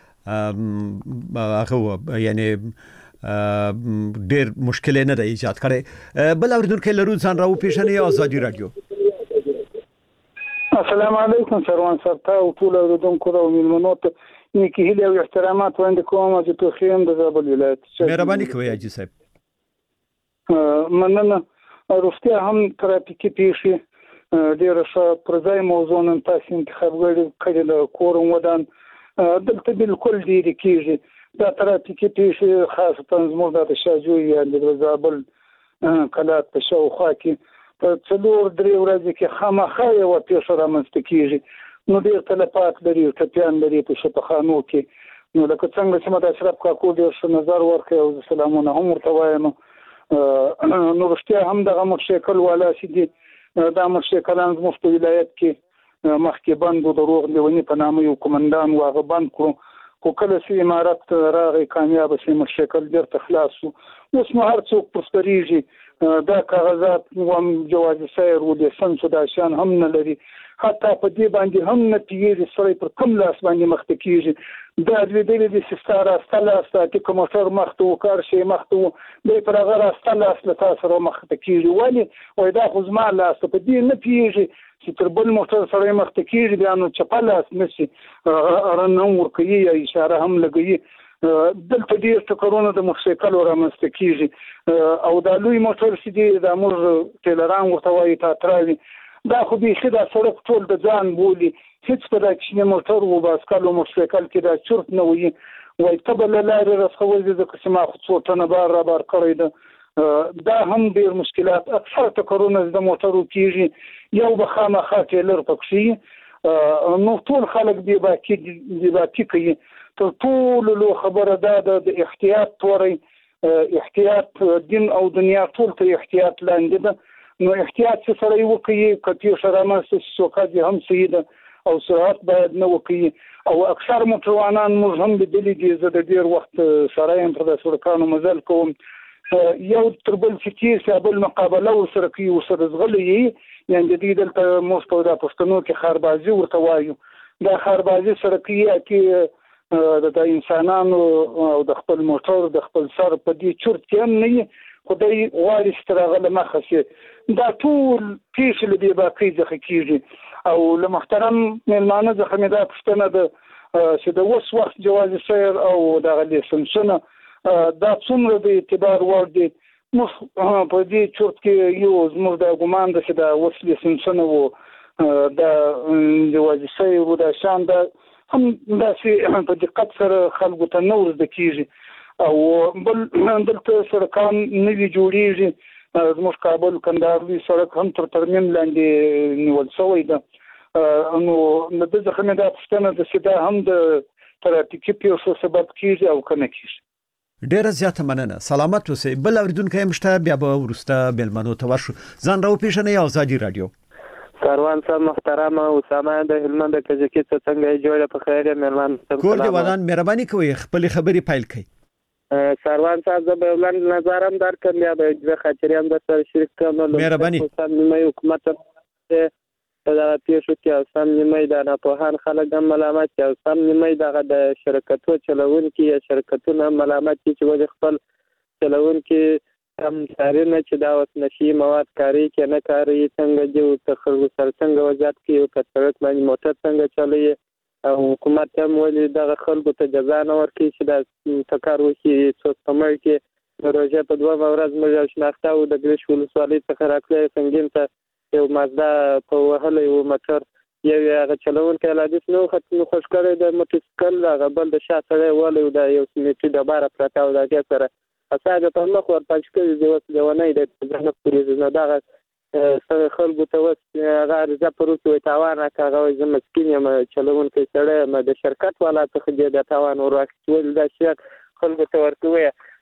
هغه یعنی ډېر مشکل نه دی ایجاد کړی بل اوریدونکي لرو ځان راو پیژنې آزادي رادیو السلام علیکم سروان صاحب ته او ټول اوریدونکو او میلمنو ته نیکی هیله او احترامات وړاندې کوم چې تو خیم د زابل ولایت مهرباني کوئ حاجي صاحب مننه روغتیا هم ترافیکي پیښې ډېره ښه پر ځای موضوع نن تاسو انتخاب کړی د کور ودان دلته بالکل ډېرې کېږي دا ترافیکي پیښې خاصتا زموږ د شاجوی یا د زابل کلات په شاوخوا کې په څلور درې ورځې کې خامخا یوه پیښه رامنځته کېږي نو ډېر تلفات لري ټپیان لري په شفاخانو کې نو لکه څنګه چې مد اشرف کاکو ډېر ښه نظر ورکړی او سلامونه هم ورته وایم نو رښتیا هم دغه موټرسایکل والا چې دي دا موټرسایکلان زموږ په ولایت کې مخکې بند و د روغ لیوني په نامه یو قمندان و هغه بند کړو خو کله چې امارت راغی کامیابه شي موټرسایکل بیرته خلاص شو اوس نو هر څوک پرسپریږي دا کاغذات هم جواز سیر و لیسنس دا شان هم نه لري حتی په دې باندې هم نه پیږي سړی پر کوم لاس باندې مخته کېږي دا لیدلې دي چې ستا راسته لاس ته چې کوم موټر مخته و کار شي مخته و دی پر هغه راسته لاس له تا سره مخته کېږي ولې وایي دا خو زما لاس ته په دې نه پیږي چې تر بل موټر سره مخته کېږي بیا نو چپه لاس نه شي رن هم ورکوي یا اشاره هم لګوي دلته ډېر ټکرونه د موټرسایکلو رامنځته کېږي او دا لوی موټر چې دی دا موږ ټیلران ورته وایي تاتراوي دا خو بیخي دا سړک ټول د ځان بولي هېڅ په دا کوچني موټر و باسکل و موټرسایکل کې دا چرت نه وایي وایي ته به له لارې رسول دي ځکه چې ما خو څو ټنه بار را بار کړی ده دا هم ډېر مشکلات اکثر ټکرونه د موټرو کېږي یو به خامخا ټیلر پکښې نو ټول خلک بې باکي بې باکي کوي تر ټولو لو خبره دا ده د احتیاط توری احتیاط دین او دنیا ټول ته احتیاط لاندې ده نو احتیاط چې سړی وکړي که پیښه رامنځته شي څوک یې هم صحیح ده او سرعت باید نه وکړي او اکثر موټروانان موږ هم لیدلي دي زه د ډېر وخت سره یم پر د سړکانو مزل کوم یو تر بل چې کېږي بل مقابله ورسره کوي ورسره ځغلی یي یعنې د دې دلته موږ په دا پښتنو کې خاربازي ورته وایو دا خاربازي سره کوي کې د انسانانو او د خپل موټر د خپل سر په دې چرت کې هم نه وي خدای غواړي چې تر هغه له مخه شي دا ټول پیښې له بې باکۍ څخه کېږي او له محترم مېلمانه څخه مې دا پوښتنه ده چې د اوس وخت جواز سیر او دغه لیسنسونه دا څومره د اعتبار وړ دي موږ په دې چرت کې یو زموږ د ګمان ده چې دا اوس لیسنسونه و د جواز سیر و دا شان ده هم داسې په دقت سره خلکو ته نه ورزده کېږي او بل دلته سړکان نوي جوړېږي زموږ کابل کندهار لوی سړک هم تر ترمیم لاندې نیول شوی ده نو د دې څخه مې دا پوښتنه ده چې دا هم د ترافیکي پیښو سبب کېږي او که نه کېږي ډېره زیاته مننه سلامت اوسئ بل اورېدونکی هم شته بیا به وروسته مېلمنو ته ورشو ځان راوپېژنئ آزادي رادیو سروان صاحب محترمه اسامه د هلمند د کجکي څخه څنګه جوړه په خیر مېلمانه کور دې ودان مهرباني کوئ خپلې خبرې پیل کړئ سروان صاحب زه به ولن نظرم درکم یا به د خاطریان د سره شریک کوم مهرباني نیمه حکومت په دا پیښو کې او سم نیمه د نه په هر خلک هم ملامت او سم نیمه دغه د شرکتو چلوونکي یا شرکتونه ملامت چې ول خپل چلوونکي هم سارنه چې دا وس نشي مواد کاری کې نه کاری څنګه جو تخلص سره څنګه وضعیت کې او کثرت باندې موټر څنګه چلوي او حکومت هم ولې دغه خلکو ته جزا نه ورکړي چې دا تکار وکړي څو سمر کې روزه په دوه ورځ موږ شناخته او د ګریش ولسوالۍ څخه راکړی څنګه ته یو مازدا په وهله یو موټر یو هغه چلوونکی لادیس نو خاطر خوش کړی د موټرسایکل هغه بل د شاته ولې د یو سمټي د بار پرتا او د سره اساګه په مخ ور پنځ کړي د وس ځواني د ځنه پوری نه دغه سره خلکو ته وس هغه رضا پروت وي تاوان هغه زم مسکین یم چلوونکی سره د شرکت والا څخه د تاوان ورواخول د شي خلکو ته ورکوي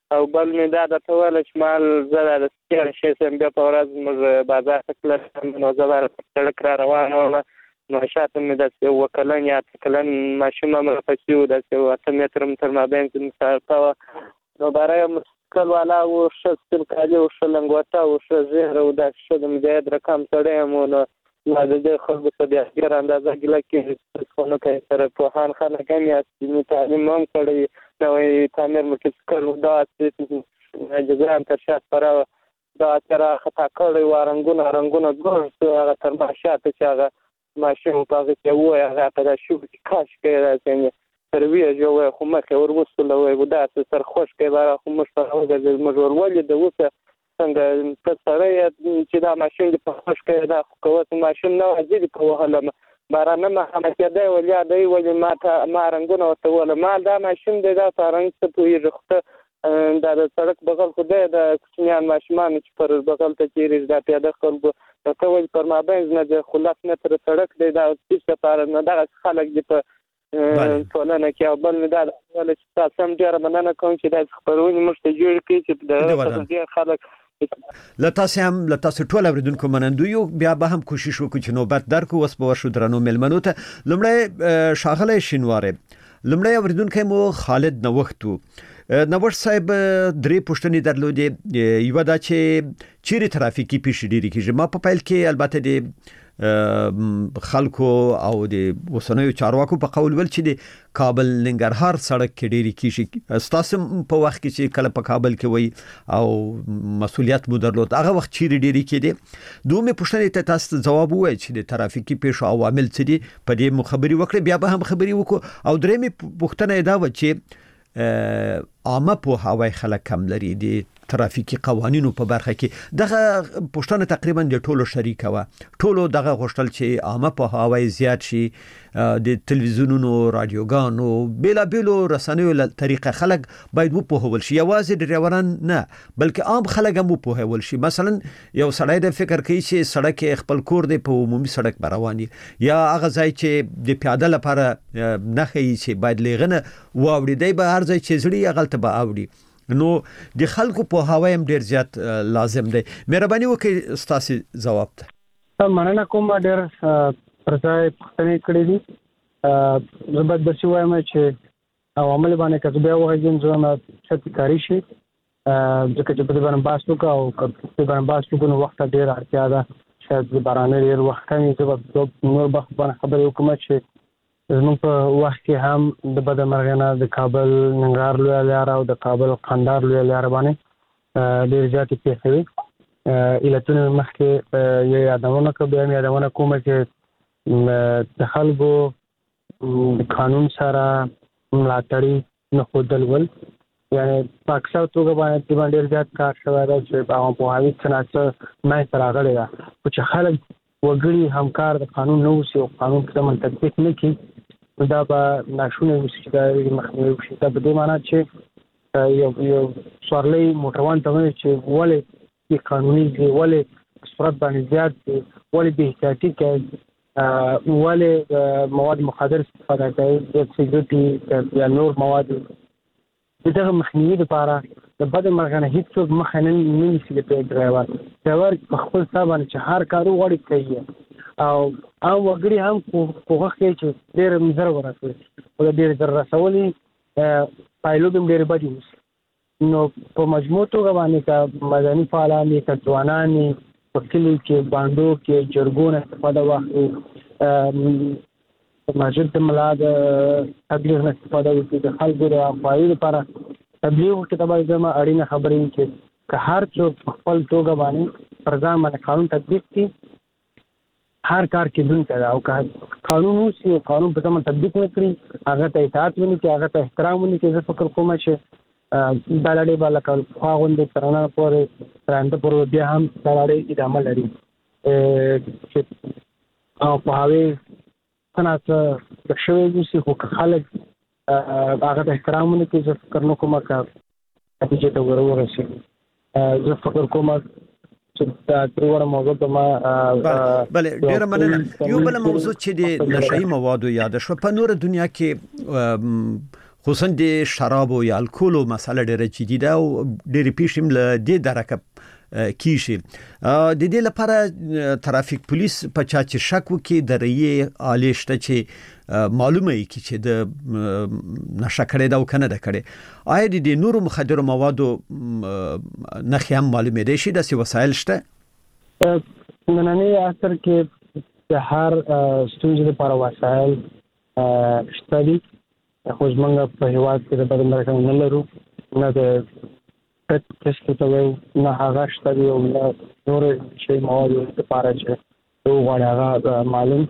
او بل مې دا د توله چې مال زړه د سکیر شي سم بیا په ورځ موږ بازار ته کله نو زبر په سړک را روان وم نو شاته مې د وکلن یا تکلن ماشوم مې پسیو د اته متر تر ما بین مسافه نو برای مسکل والا و شستل کالی و شلنګوتا و شزهر و د شد مجاهد رقم سړی مو نو ما د خلکو څخه بیا ډیر اندازه ګله کې څونه کوي سره په هان خلک هم یا سیمه تعلیم هم کړی نو تعمیر موټرسایکل دا چې جزران تر شات پر دا تر خطا کړی و رنگونه رنگونه ګور هغه تر ماشاته چې هغه ماشین په هغه کې و هغه ته شو چې کاش کې راځي تر وی جو خو مخه ورغوستله و دا سر خوش کې بار خو مشتاق د مجور ولې د وسه څنګه په سره چې دا ماشين په خوش کې دا قوت ماشين نو ازيد په وهله بارانه ما هم کېدای ولیا دی ولې ما ته ما رنگونه ورته ول ما دا ماشين دی دا څنګه څه په یوخته دا د سړک بغل خو دی د کوچنیان ماشومان چې پر بغل ته چیرې دا پیاده خلکو ته ول پر ما بینز نه د خلاص نه تر سړک دی دا څه لپاره نه دا خلک دی په ټولنه کې او بل نه دا ول چې تاسو هم ډیر مننه کوم چې دا خبرونه مشته جوړ کړي چې د خلک لتاسو هم لتاسو ټول اوریدونکو منندو یو بیا به هم کوشش وکړو چې نوبت درکو وس په ورشو درنو ملمنو ته لمړی شاغله شینواره لمړی اوریدونکو مو خالد نوښتو نوښت صاحب درې پوښتنې درلودې یو دا چې چیرې ترافیکي پیښې ډېرې کیږي ما په پیل کې البته د خلکو او د وسنوي چارواکو په قول ول چې د کابل ننګرهار سړک کې ډېری کیږي ستاسو په وخت کې چې کله په کابل کې وای او مسولیت مو درلود هغه وخت چې ډېری کېده دومره پوښتنې ته تاسو جواب وای چې د ترافیکي پیښو عوامل څه دي په دې مخبري وکړي بیا به هم خبري وکړو او درېمه پوښتنه دا و چې عامه په هواي خلک کم لري د ترافیکي قوانینو په برخه کې دغه پښتنه تقریبا د ټولو شریکه و ټولو دغه غوښتل چې عامه په هواي زیات شي د تلویزیونونو رادیوګانو بلا بلا رسنیو له طریقه خلک باید وو په هول شي یوازې ډرایوران نه بلکې عام خلک هم په هول شي مثلا یو سړی د فکر کوي چې سړک خپل کور دی په عمومي سړک رواني یا هغه ځای چې د پیاده لپاره نه خي چې باید لغنه واوړي دی به هر ځای چې زړی غلطه به اوړي نو د خلکو په هوا هم ډیر زیات لازم دی مهرباني وکړئ ستاسو جواب ته مننه کوم ډیر پرځای پښتنې کړې دي زبر د شي وایم چې عوامل باندې کسبه وایي چې نو چې کاری شي ځکه چې په باندې باس وکاو او په باندې باس وکړو وخت ډیر اړتیا ده شاید بارانه ډیر وخت نه چې نور بخ باندې خبرې وکم چې زموږ په وخت کې هم د بدمرغنه د کابل ننګرهار لوی لار او د کابل قندهار لوی لار باندې ډېر زیات پیښې وي علتونه مخکې یو یادونه کوم بیا یادونه کوم چې د خلکو قانون سره ملاتړي نه خودل ول یعنی پاکستان توګه باندې ډېر زیات کار شوی دی چې هغه په هغه څنګه مې سره غړي دا چې خلک وګړي همکار د قانون نو سي او قانون په تمن تطبیق نه کوي دا به ناشونه وشي دا مخنیوي وشي دا به د معنا چې یو یو سوارلې موټروان ته چې ولې د قانوني دی ولې صورت باندې زیات دی ولې به احتیاطي کوي ولې مواد مخدر استفاده کوي د سیګریټ یا نور مواد دغه مخنیوي لپاره د بد مرغنه هیڅ څوک مخ نه نیسي د ډرایور ډرایور په خپل ځای باندې چې هر کارو غوړي کوي او او وګړي هم کوغه کوي چې ډېر مزر ورسوي او ډېر در رسولي پایلو به ډېر بدی وي نو په مجموع توګه باندې کا مدني فعالان کا ځوانان په کلی کې باندو کې جرګون استفاده واخلي مسجد ملاد تبلیغ نه استفاده وکړي د خلکو د افایې لپاره تبلیغ کې تبعه زما اړینه خبرې چې که هر څوک خپل توګه باندې پرځان باندې قانون تطبیق کړي هر کار کې دون کړه او که قانون اوسي قانون په تمام تطبیق وکړي هغه ته اطاعت ونی کې هغه ته احترام ونی کې زه فکر کوم چې دا لړۍ بالا کول خو غونډه ترانه پورې ترانه پورې بیا هم دا لړۍ ادامه لري چې او په هغه څنګه د شوی اوسي خو خلک هغه ته احترام ونی کې زه فکر نو کوم که نتیجه ته ورورسي زه فکر کوم دا تروره موضوع ته ما بله ډیره مننه یو بل موضوع چې د نشئی موادو یاد شو په نور دنیا کې خصوصا د شرابو یا الکولو مسله ډېره جدي ده او ډېرې پیښې له دې درکه کیږي. د دې لپاره ترافیک پولیس په چا چې شک وکړي د رایې آلې شته چې معلومه یې کی چې د نشه کړې دا کنه ده کړې. آیا د نورو مخدرو موادو نښې هم معلومه دي شي داسې وسایل شته؟ نننی عصر کې د هر ستونزې لپاره وسایل شته دي. خو زمونږ په هېواد کې د بدن مرکه نه لرو، نه د پټ ټسټ ته وایو، نه هغه شته دي او نه نور شی مواد لپاره چې وغواړي هغه معلوم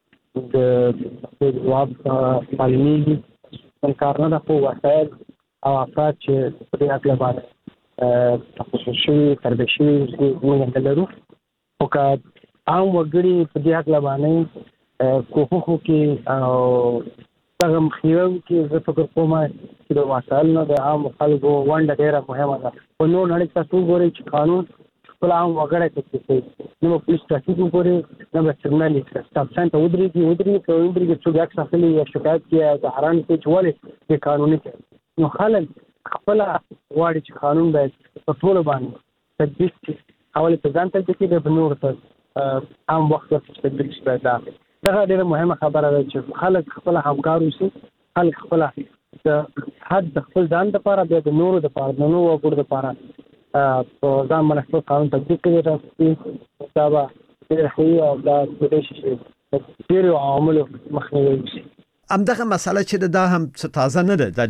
د ځواب معلومیږي. کار نه ده، خو وسایل او افراد چې په دې هکله باندې تخصص شوي تربیه شوي موږ نه لرو. خو که عام وګړي په دې هکله باندې کوښښ وکړي او دغه مخنیوی وکړي، زه فکر کوم چې د وسایل نه د عام خلکو ونډه ډېره مهمه ده. په نور نړۍ کې تاسو وګورئ چې قانون خپل عام وګړی تطبیق کوي، نه به پولیس ټرافیک وګوري، نه به سیګنال سټاپ ساین ته ودرېږي ودرېږي که ودرېږي څوک عکس اخلي یا شکایت کوي یا د حران کوي چې ولې دې قانوني کوي. نو خلک خپله غواړي چې قانون باید په ټولو باندې تطبیق شي. اول په ځان تطبیق کړي، بیا په نورو ته عام وخت ورته تطبیق شي. دا دغه ډېره مهمه خبره ده چې خلک خپل همکار اوسي، خلک خپل د حد د خپل ځان لپاره، بیا د نورو لپاره، د نورو وګړو لپاره په ځان باندې خپل قانون تطبیق کړي. دا به ډېر ښه او دا کېدای شي چې ډېرو عواملو مخنیوی وشي. همدغه مسله چې دا هم څه تازه نه ده،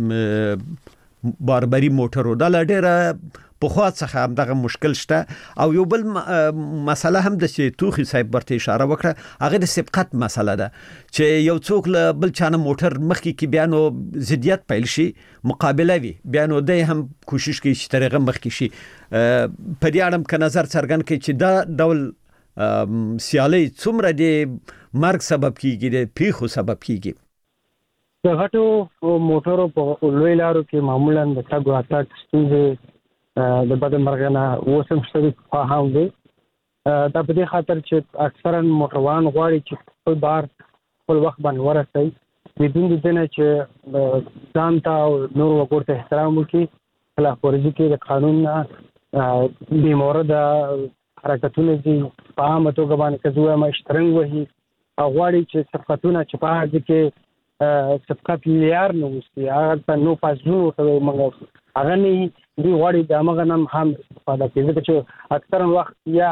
د باربري موټرو دا له ډېره پخوا څخه همدغه مشکل شته. او یو بل مسله هم د چې توخي صاحب ورته اشاره وکړه، هغه د سبقت مسله ده چې یو څوک له بل چانه موټر مخکې کې بیا نو ضدیت پیل شي، مقابله وي، بیا نو دی هم کوشش کوي چې طریقه مخکې شي. په دې اړه که نظر څرګند کړي چې دا ډول سیالي څومره د مرګ سبب کیږي، د پیښو سبب کیږي؟ د غټو موټرو په لوی لارو کې معمولا د تګ راتګ ستونزې د بدن مرغه نه اوس هم شته، په هم دی. دا په دې خاطر چې اکثرا موټروان غواړي چې خپل بار خپل وخت باندې ورسوي، بدون د دې نه چې ځان ته او نورو وګړو ته احترام وکړي، خلاف ورزي کوي د قانون نه، بې مورده حرکتونه دي په عامه توګه باندې که زه وایم شترنګ وهي او غواړي چې سبقتونه چې په هغه کې سبقت لیار نه اوسي، هغه ته نو پاسونه ورته وایي موږ هغه نه وي. دوی غواړي د همغه نه هم استفاده کوي، ځکه چې اکثرا وخت یا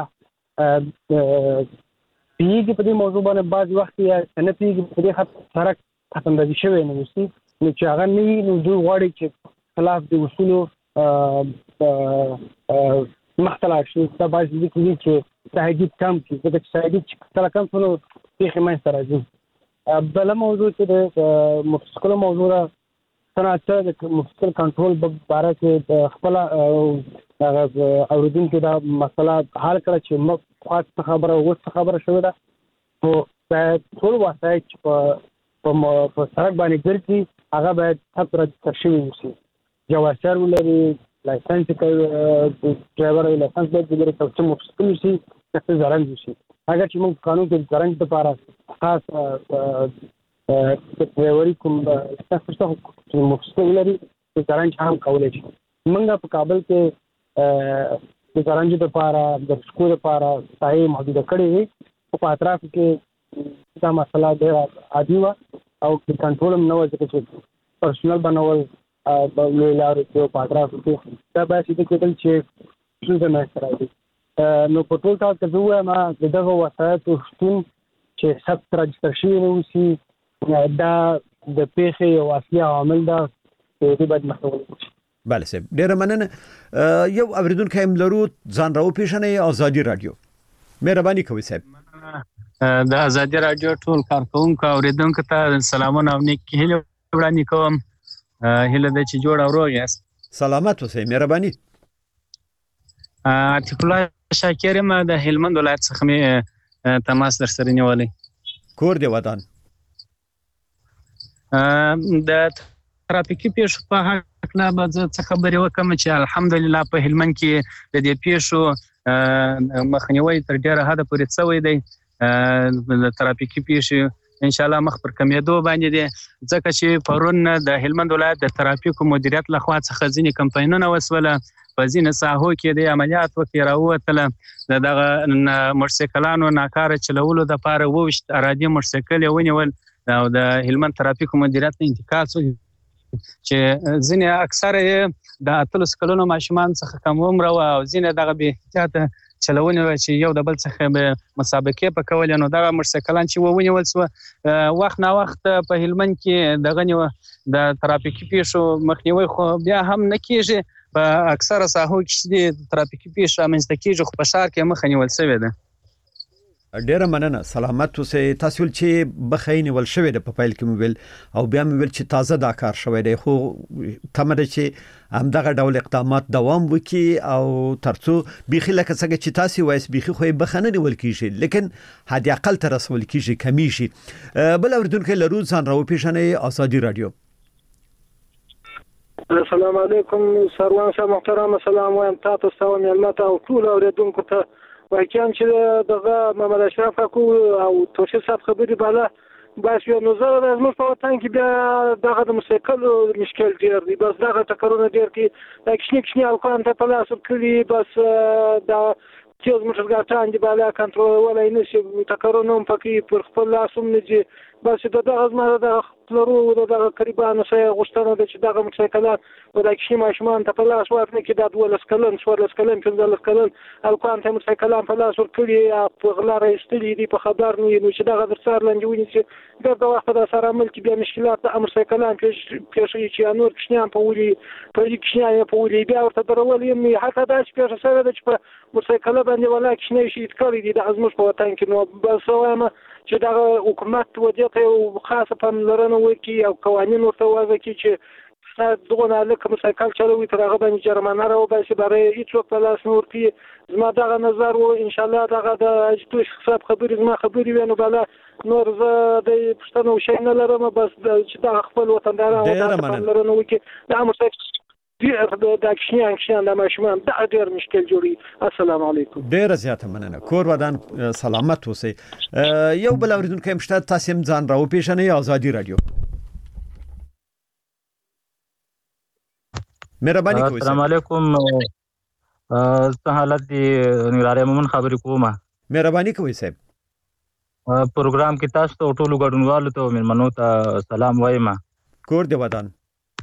پیږي په دې موضوع باندې، بعض وخت یا نه پیږي په دې خاطر سړک ختمندازي شوی نه اوسي. نو چې هغه نه وي نو دوی غواړي چې خلاف د اصولو مخته لاړ شي. دا بعض دي چې تهدید کم کړي، ځکه چې تهدید چې کله کم شي نو پیښې منځته راځي. بله موضوع چې د موټرسایکلو موضوع ده، صنعت د موټرسایکل کنټرول په باره کې خپل اوریدونکو دا مسله حل کړه چې موږ خاص خبره اوس خبره شوې ده. خو باید ټول وسایل چې په په سړک باندې ګرځي هغه باید ثبت راجستر شوي اوسي، جواز ولري، لایسنس کوي، ډرایور لایسنس باید ولري، چې موټرسایکل شي چې زرنګ شي. اگر چې موږ قانون کې زرنګ لپاره خاص ډرایوري کوم تاسو ته موټرسایکل لري چې زرنګ هم کولای شي. موږ په کابل کې د زرنګ لپاره د سکول لپاره صحیح محدوده کړې وي، په اطراف کې دا مسله ډېره عادي وه او کنټرول هم نه و، ځکه چې پرسونل بنول په لوی لارو کې په اطرافو کې دا باید چې کېدل چې ستونزه منځته راځي. نو په ټول کال که زه ووایم د دغه وسایطو شتون چې ثبت راجستر شوي نه اوسي، دا د پیښې یو اصلي عامل ده چې دې باید مخنیوی وشي. بله صاحب، ډېره مننه. یو اورېدونکی هم لرو، ځان راوپېژنئ. ازادي راډیو، مهرباني کوئ صاحب. د ازادي راډیو ټول کارکوونکو اورېدونکو ته سلامونه او نیک هیلې وړاندې کوم. هیله ده چې جوړ او روغ یاست. سلامت اوسئ، مهرباني. عاطف الله شاکر یم، د هلمند ولایت څخه مې تماس در سره نیولی. کور دې ودان. د ترافیکي پیښو په هکله به زه څه خبرې وکړم چې الحمدلله په هلمند کې د دې پیښو مخنیوی تر ډېره حده پورې شوی دی. د ترافیکي پیښې ان شاء الله مخ پر کمیدو باندې دي ځکه چې پرون د هلمند ولایت د ترافیکو مدیریت لخوا څخه ځینې کمپاینونه وسوله په ځینې ساحو کې د عملیات وکړي راووتله د دغه موټرسایکلانو ناکاره چلولو دپاره اوویشت ارادي موټرسایکل یې ونیول او د هلمند ترافیکو مدیریت ته انتقال شو چې ځینې اکثره یې د اتلس کلونو ماشومان څخه کم عمره وه او ځینې دغه بې احتیاطه چلونې وه چې یو د بل څخه به مسابقې په کولې نو دغه موټرسایکلان چې ونیول سوه وخت ناوخت په هلمند کې دغه نیوه د ترافیکي پیښو مخنیوی خو بیا هم نه کېږي په اکثره ساحو کې چې د ترافیکي پیښه رامنځته کېږي خو په ښار کې مخه نیول سوې ده. ډیره مننه سلامت اوسئ. تاسو چې بخښنې نیول شوې ده په پیل کې مو ویل او بیا مو ویل چې تازه دا کار شوی دی خو تمه ده چې همدغه ډول اقدامات دوام وکړي او ترڅو بیخي لکه څنګه چې تاسو وایي بیخي خو یې بخښنه نیول کېږي لیکن حد اقل ته رسول کېږي کمیږي. بل اوریدونکو لرو ځان راو پیژنې ازادي رادیو. السلام علیکم سروان صاحب محترم سلام وایم تاسو ته او ملت او ټول اوریدونکو ته واقعا چې دغه محمد اشرف اکو او توشي صاحب خبري بالا بس یو نو زه د زموږ په وطن کې بیا دغه د موسیقل مشکل ډیر دی بس دغه ټکرونه ډیر کې د کښنی کښنی الکان ته په لاس ورکړي بس د چې موږ ګټان دی بالا کنټرول ولای نشي ټکرونه هم پکې پر خپل لاسوم نه دي بس دغه زما د خپلرو دغه قریبانو سره غوښتنه ده چې دغه موټرسایکلات و د کښنی ماشومان ته په لاس ورکړي کې د دولس کلن څوارلس کلن پنځلس کلن الکان ته موټرسایکلان په لاس ورکړي په غلا راایستلي دي په خبر نه نو چې دغه در سره لاندې ونیسي د وخت د سره عمل کې بیا مشکلات د موټرسایکلان پیښې چې نور کښنیان په ولي په کښنیان په ولي بیا ورته درول یې حتی دا چې پیښه سره ده چې په موټرسایکل باندې ولا کښنی شي اتکړي دي د ازموږ په وطن کې نو بس وایم چې دا حکومت ودی ته خاصه پاملرنه وکړي او قوانين ورته وضع کړي چې دغه نه کوم سایکل چلوي تر هغه باندې جرمانه راو باسي برای هیڅ وخت لاس نور کې زما دغه نظر و ان شاء الله دغه د اجتماعي حساب خبري زما خبري وینو بلا نور زه د پښتنو شي نه لرم بس چې دا خپل وطندارانو ته پاملرنه وکړي دا مسایل د اکشن اکشن د ماشومان دا ډېر مشکل جوړي. السلام علیکم. ډېر زیاته مننه کور ودان سلامت اوسئ. یو بل اوریدونکو مشته تاسو ځان راو پیژنئ ازادي رادیو. مهرباني کوئ. السلام علیکم. څه حالت دی نګران مومن خبرې کومه. مهرباني کوئ صاحب. پروګرام کې تاسو ته ټولو ګډونوالو ته مېلمنو ته سلام وایم. کور دی ودان.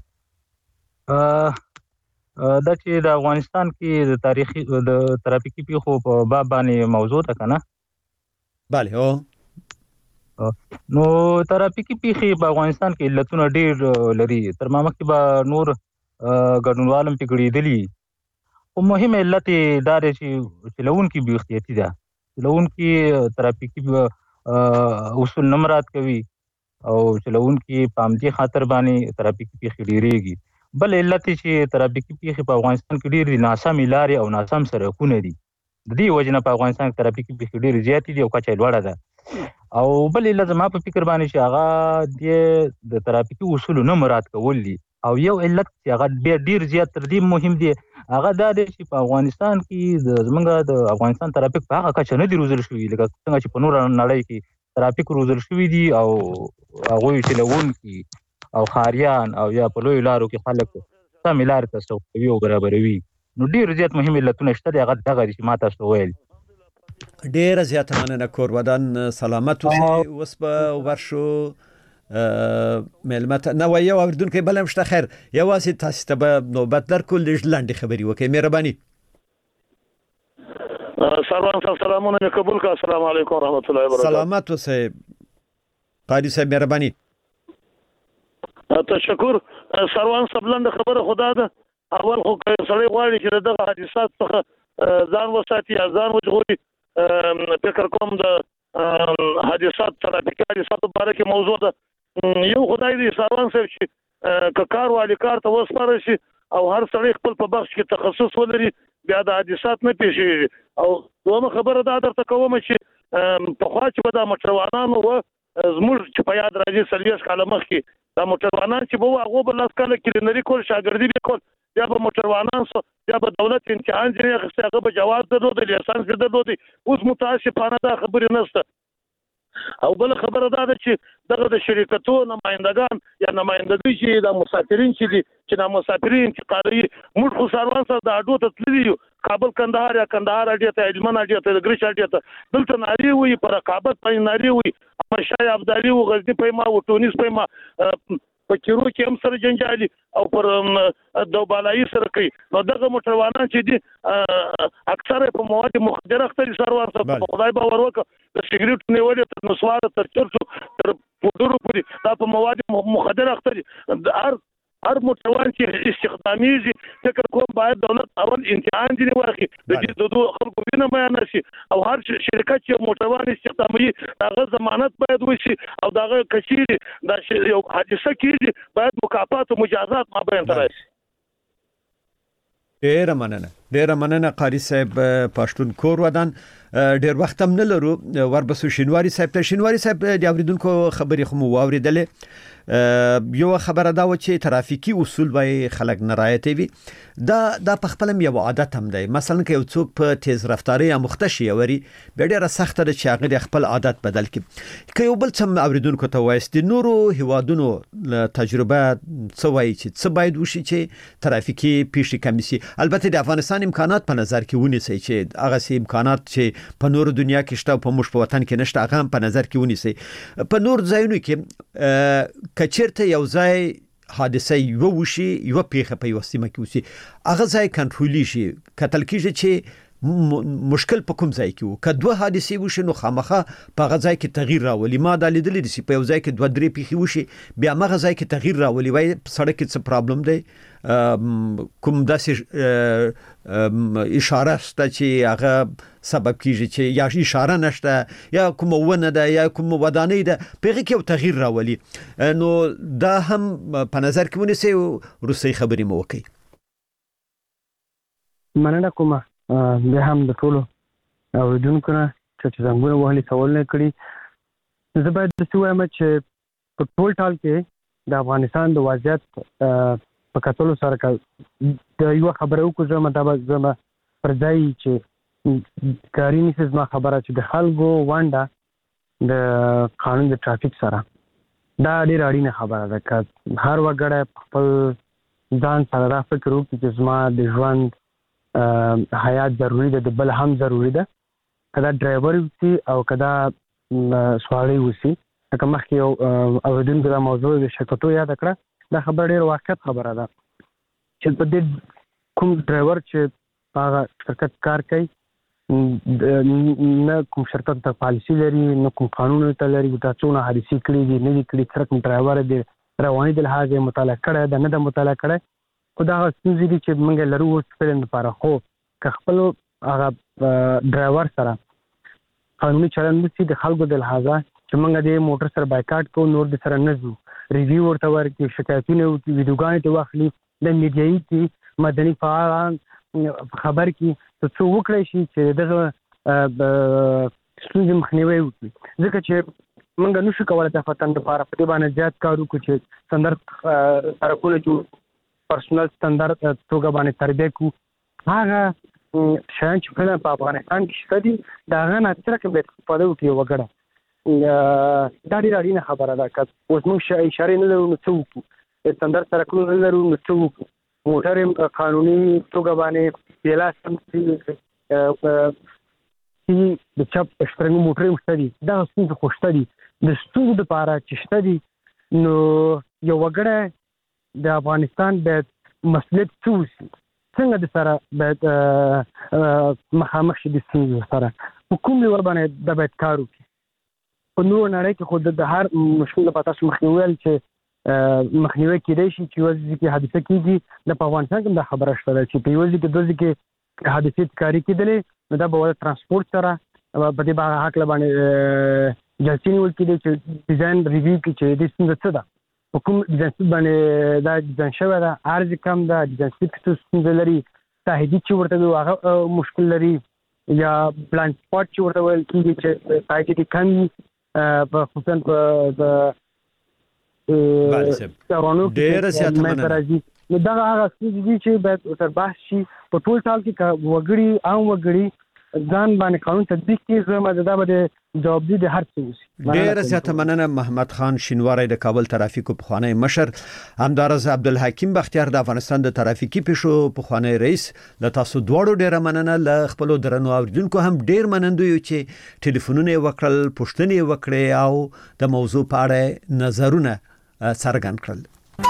دا چې د افغانستان کې د تاریخي د ترافیکي پیښو په باب باندې موضوع ده کنه. bale او نو ترافیکي پیښې په افغانستان کې علتونه ډېر لري تر ما مخکې به نور ګډونوالم پکړېدلي خو مهم علت دا دی چې چلوونکي بې احتیاطي ده. چلوونکي ترافیکي اصول نه مراعات کوي او چلوونکي په همدې خاطر باندې ترافیکي پیښې ډېرېږي. بل علت چې ترافیکي پیښې په افغانستان کې ډېر دي ناسمې لارې او ناسم سړکونه دي. د دې وجې نه په افغانستان کې ترافیکي پیښې ډېرې زیاتې دي او کچه یې لوړه ده. او بل علت زما په فکر باندې چې هغه د ترافیکي اصولو نه مراعات کول دي. او یو علت چې هغه ډېر زیات تر دې مهم دی هغه دا دی چې په افغانستان کې زموږ د افغانستان ترافیک په هغه کچه نه دي روزل شوي لکه څنګه چې په نوره نړۍ کې ترافیک روزل شوي دي او هغوی چلوونکي او خاریان او یا په لوی لارو کې خلک سمې لارې ته سوق کوي او برابروي. نو ډېر زیات مهم علتونه شته دي هغه دغه دي چې ما تاسو ویل. ډېره زیاته مننه کور ودان سلامت اوسئ. اوس به ورشو مېلمه ته نو یو اوریدونکی بل هم شته خیر یوازې تاسو ته به نوبت درکول لږ لنډې خبرې وکړئ مهرباني. سروان صاحب سلامونه مې قبول کړه. السلام علیکم ورحمت الله وبرکاته. سلامت اوسئ قاری صاحب مهرباني. تشکر. سروان صاحب لنډه خبره خدا ده اول خو سړی غواړي چې دغه حادثات څخه ځان وساتي یا ځان وژغوري. فکر کوم د حادثات ترافیکي حادثاتو باره کې موضوع ده. یو خدای دې سروان صاحب چې که کار والی کار ته وسپارل شي او هر سړی خپل په بخش کې تخصص ولري بیا د حادثات نه پیښیږي. او دومره خبره دا درته کوم چې پخوا چې به دا موټروانان وه زموږ چې په یاد راځي څلوېښت کاله مخکې دا موټروانان چې به وو هغو به لس کاله کلینري کول شاګردي به کول بیا به موټروانان سو بیا به دولت امتحان ځینې اخیستی هغه به جواز درلود لایسنس یې درلود. اوس متاسفانه دا خبرې نشته. او بل خبره دا ده چې دغه د شرکتو نمائندگان یا نمائندګي چې د مسافرین چې دي چې د مسافرین انتقالي موږ خو سروان سره د اډو ته تللی یو کابل کندهار یا کندهار اډې ته هلمند اډې ته ګریش اډې ته دلته ناری وي پر رقابت پای ناری وي مشای ابدالي او غزنی پیما او تونس پیما په کیرو کې هم سره جنجالي او پر دوبالای سره کوي نو دغه موټروانان چې دي اکثره په مواد مخدره اختري سروان سره خدای باور وکړه د سیګریټ نیولې تر نسوار تر چرچو تر پودرو پورې دا په مواد مخدره اختري هر هر موټروان چې استخدامي فکر کوم باید دولت اول امتحان دي واخلي د دې د دوه خلکو وینه بیان شي او هر شرکت چې موټروان استخدامي هغه ضمانت باید وشي او دغه کثیر د یو حادثه کې باید مکافات او مجازات ما بیان تراشي. ډیر مننه ډیر مننه قاری صاحب پښتون کور ودان ډیر وخت هم نه لرو وربسو شینواری صاحب ته شینواری صاحب د اوریدونکو خبرې خو مو واوریدلې یو خبره دا و چې ترافیکی اصول به خلک نه رعایتوي دا د پخپلم یو عادت هم دی مثلا که یو څوک په تیز رفتاری یا مختشي وری به ډیره سخت ده چې هغه خپل عادت بدل کړي که یو بل څه اوریدونکو ته وایي د نورو هوادونو تجربه څه وایي چې څه باید وشي چې ترافیکی پیښې کم شي البته د افغانستان امکانات په نظر کې ونیسي چې هغه سي امکانات چې په نور دنیا کې شته په موږ په وطن کې نشته هغه هم په نظر کې ونیسي په نور ځایونو کې کچرته یو ځای حادثه یو وشي یو پیښه په یو سیمه کې وشي هغه ځای کنټرولي شي کتل کېږي چې مشکل په کوم ځای کې وو که دوه حادثې وشي نو خامخا په هغه ځای کې تغییر راولي ما دا لیدلې دي چې په یو ځای کې دوه درې پیښې وشي بیا هغه ځای کې تغییر راولي وایي سړک کې څه پرابلم دی کوم داسې اشاره شته چې هغه سبب کیږي چې یا اشاره نشته یا کوم ونه ده یا کوم ودانۍ ده په هغه کې یو تغییر راولي نو دا هم په نظر کې ونیسئ وروستۍ خبرې مو وکړئ. مننه کومه بیا هم د ټولو اوریدونکو نه چې زنګونه وهلي سوال نه کړي زه باید داسې وایم چې په ټول ټال کې د افغانستان د وضعیت په کتلو سره د یو خبره وکړو زما دا زما پر ځای چې کاری نیسه زما خبره چې د خلکو وانډه د قانون د ټرافیک سره دا ډېر اړینه خبره ده که هر وګړی خپل ځان سره دا فکر وکړي چې زما د ژوند حیات ضروری ده د بل هم ضروری ده که دا ډرایور وسی او که دا سواری وسی لکه مخکې یو اوریدونکو دا موضوع د شرکتو یاد کړه دا خبره ډېر واقعیت خبره ده چې په دې کوم ډرایور چې هغه شرکت کار کوي نه کوم شرکت ته پالیسي لري نه کوم قانون ته لري دا څونه حادثې کړي دي نه دي کړي سره کوم ډرایور دی رواني د لحاظه مطالعه کړی ده نه ده مطالعه کړی خو دا هغه ستونزې دي چې موږ لرو اوس فلم لپاره خو که خپل هغه ډرایور سره قانوني چلند وشي د خلکو د لحاظه چې موږ د موټر سره بایکاټ کوو نور د سره نه ځو ریویو ورته ورکړي شکایتونه وکړي ویډیوګانې ته واخلي د میډیایي کې مدني فعالان خبر کړي تر څو وکړی شي چې دغه ستونزې مخنیوی وکړي ځکه چې موږ نشو کولی د وطن لپاره په دې باندې زیات کار وکړو چې ستندرد سړکونه چې پرسونل ستندرد توګه باندې تربیه کړو هغه شیان چې کله په افغانستان کې شته دي د هغه نه سره کوم استفاده وکړي وګړه دا ډېره اړینه خبره ده که اوس موږ اشارې نه لرو نو څه وکړو ستندرد سړکونه نه لرو نو څه وکړو موټر قانوني توګه باندې پیلا سم چې د چپ اکسپرنګ موټر هم شته دي دا ستونزې خو شته دي د ستونزو دپاره چې شته دي نو یو وګړی د افغانستان باید مسؤلیت څه وشي څنګه د سره باید مخامخ شي د ستونزو سره په کوم ډول باندې دا باید کار وکړي په نورو نړۍ کې خو د هر مشکل لپاره تاسو مخکې ویل چې مخنیوی کېدای شي چې یوه ځای کې حادثه کېږي د په افغانستان کې دا خبره شته ده چې په یوه ځای کې دوه ځای کې حادثې تکراري کېدلې نو دا به د ترانسپورټ سره په دې هکله باندې جلسې نیول کېدی چې ډیزاین ریویو کې چې دې ستونزه څه ده په کوم ډیزاین سیټ باندې دا ډیزاین شوی ده عرض کم ده ډیزاین سیټ کې ستونزه لري تهدید چې ورته وي هغه مشکل لري یا بلایند سپاټ چې ورته ویل کېږي چې تهدید کم وي په خصوصا په ډېره زیاته مننه نو دغه هغه ستونزې دي چې باید ورسره بحث شي په ټول ټال کې که وګړي عام وګړي ځان باندې قانون تطبیق کړي زما دا به جوابدي د هر څه وي. ډیر زیاته مننه محمد خان شینواری د کابل ترافیکو پخوانی مشر. همدارس عبدالحکیم بختیار د افغانستان د ترافیکي پیښو پخوانی رئیس. له تاسو دواړو ډیره مننه. له خپل درنو اوریدونکو هم ډیر منندوی چې ټلیفونونه وکړل، پوښتنې وکړې او د موضوع په اړه نظرونه څرګند کړل.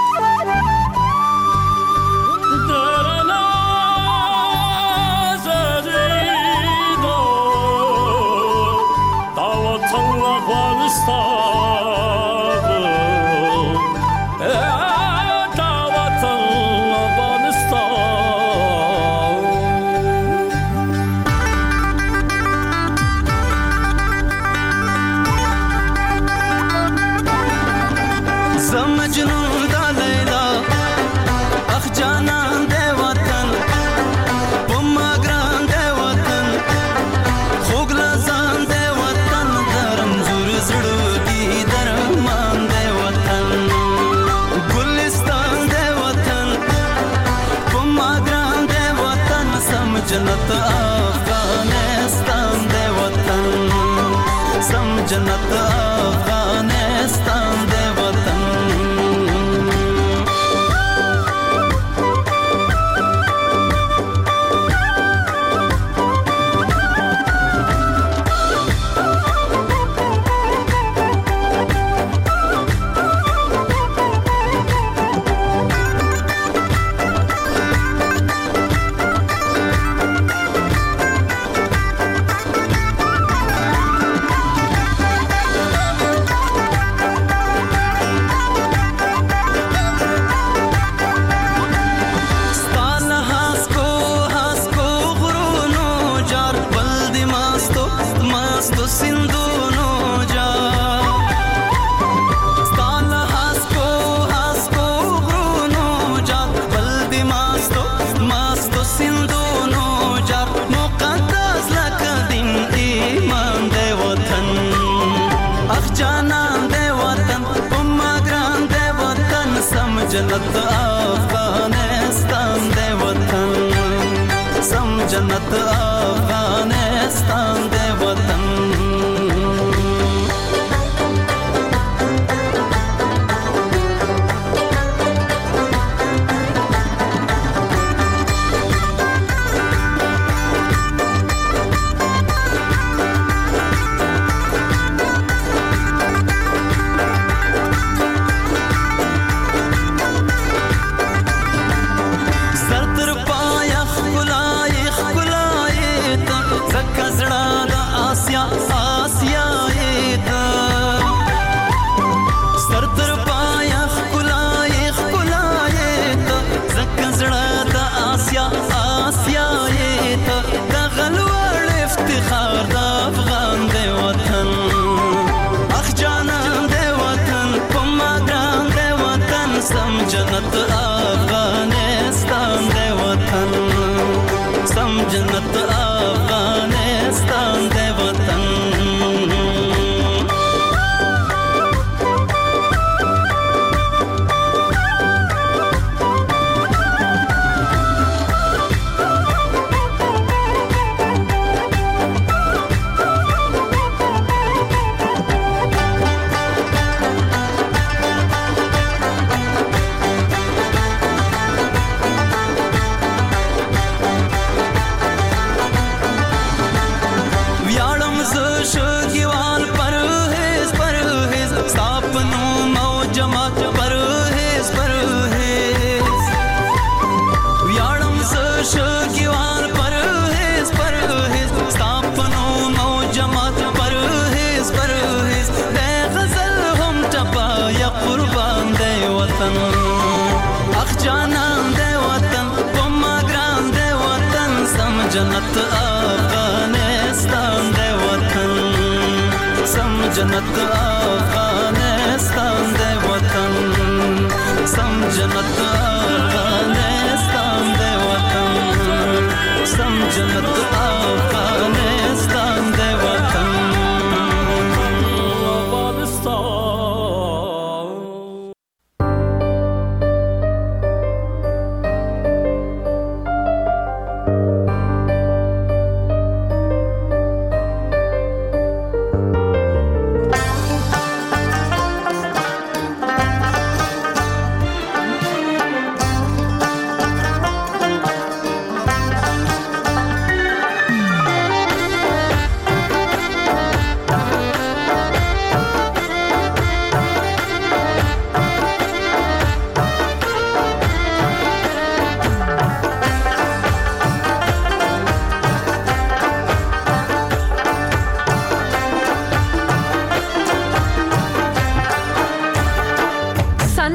जन्नत अफगानिस्तान दे वतन, सम जन्नत अफगानिस्तान दे वतन. जन्नत अफगानिस्तान दे वतन, सम जन्नत अफगानिस्तान दे वतन. जन्नत अफगानिस्तान दे वतन, सम जन्नत अफगानिस्तान दे वतन. जन्नत अफगानिस्तान दे वतन, सम जन्नत अफगानिस्तान दे वतन, सम जन्नत अफगानिस्तान दे वतन, सम जन्नत अफगानिस्तान दे वतन.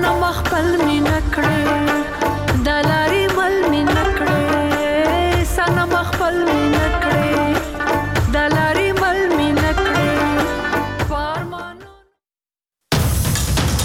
نه مخپل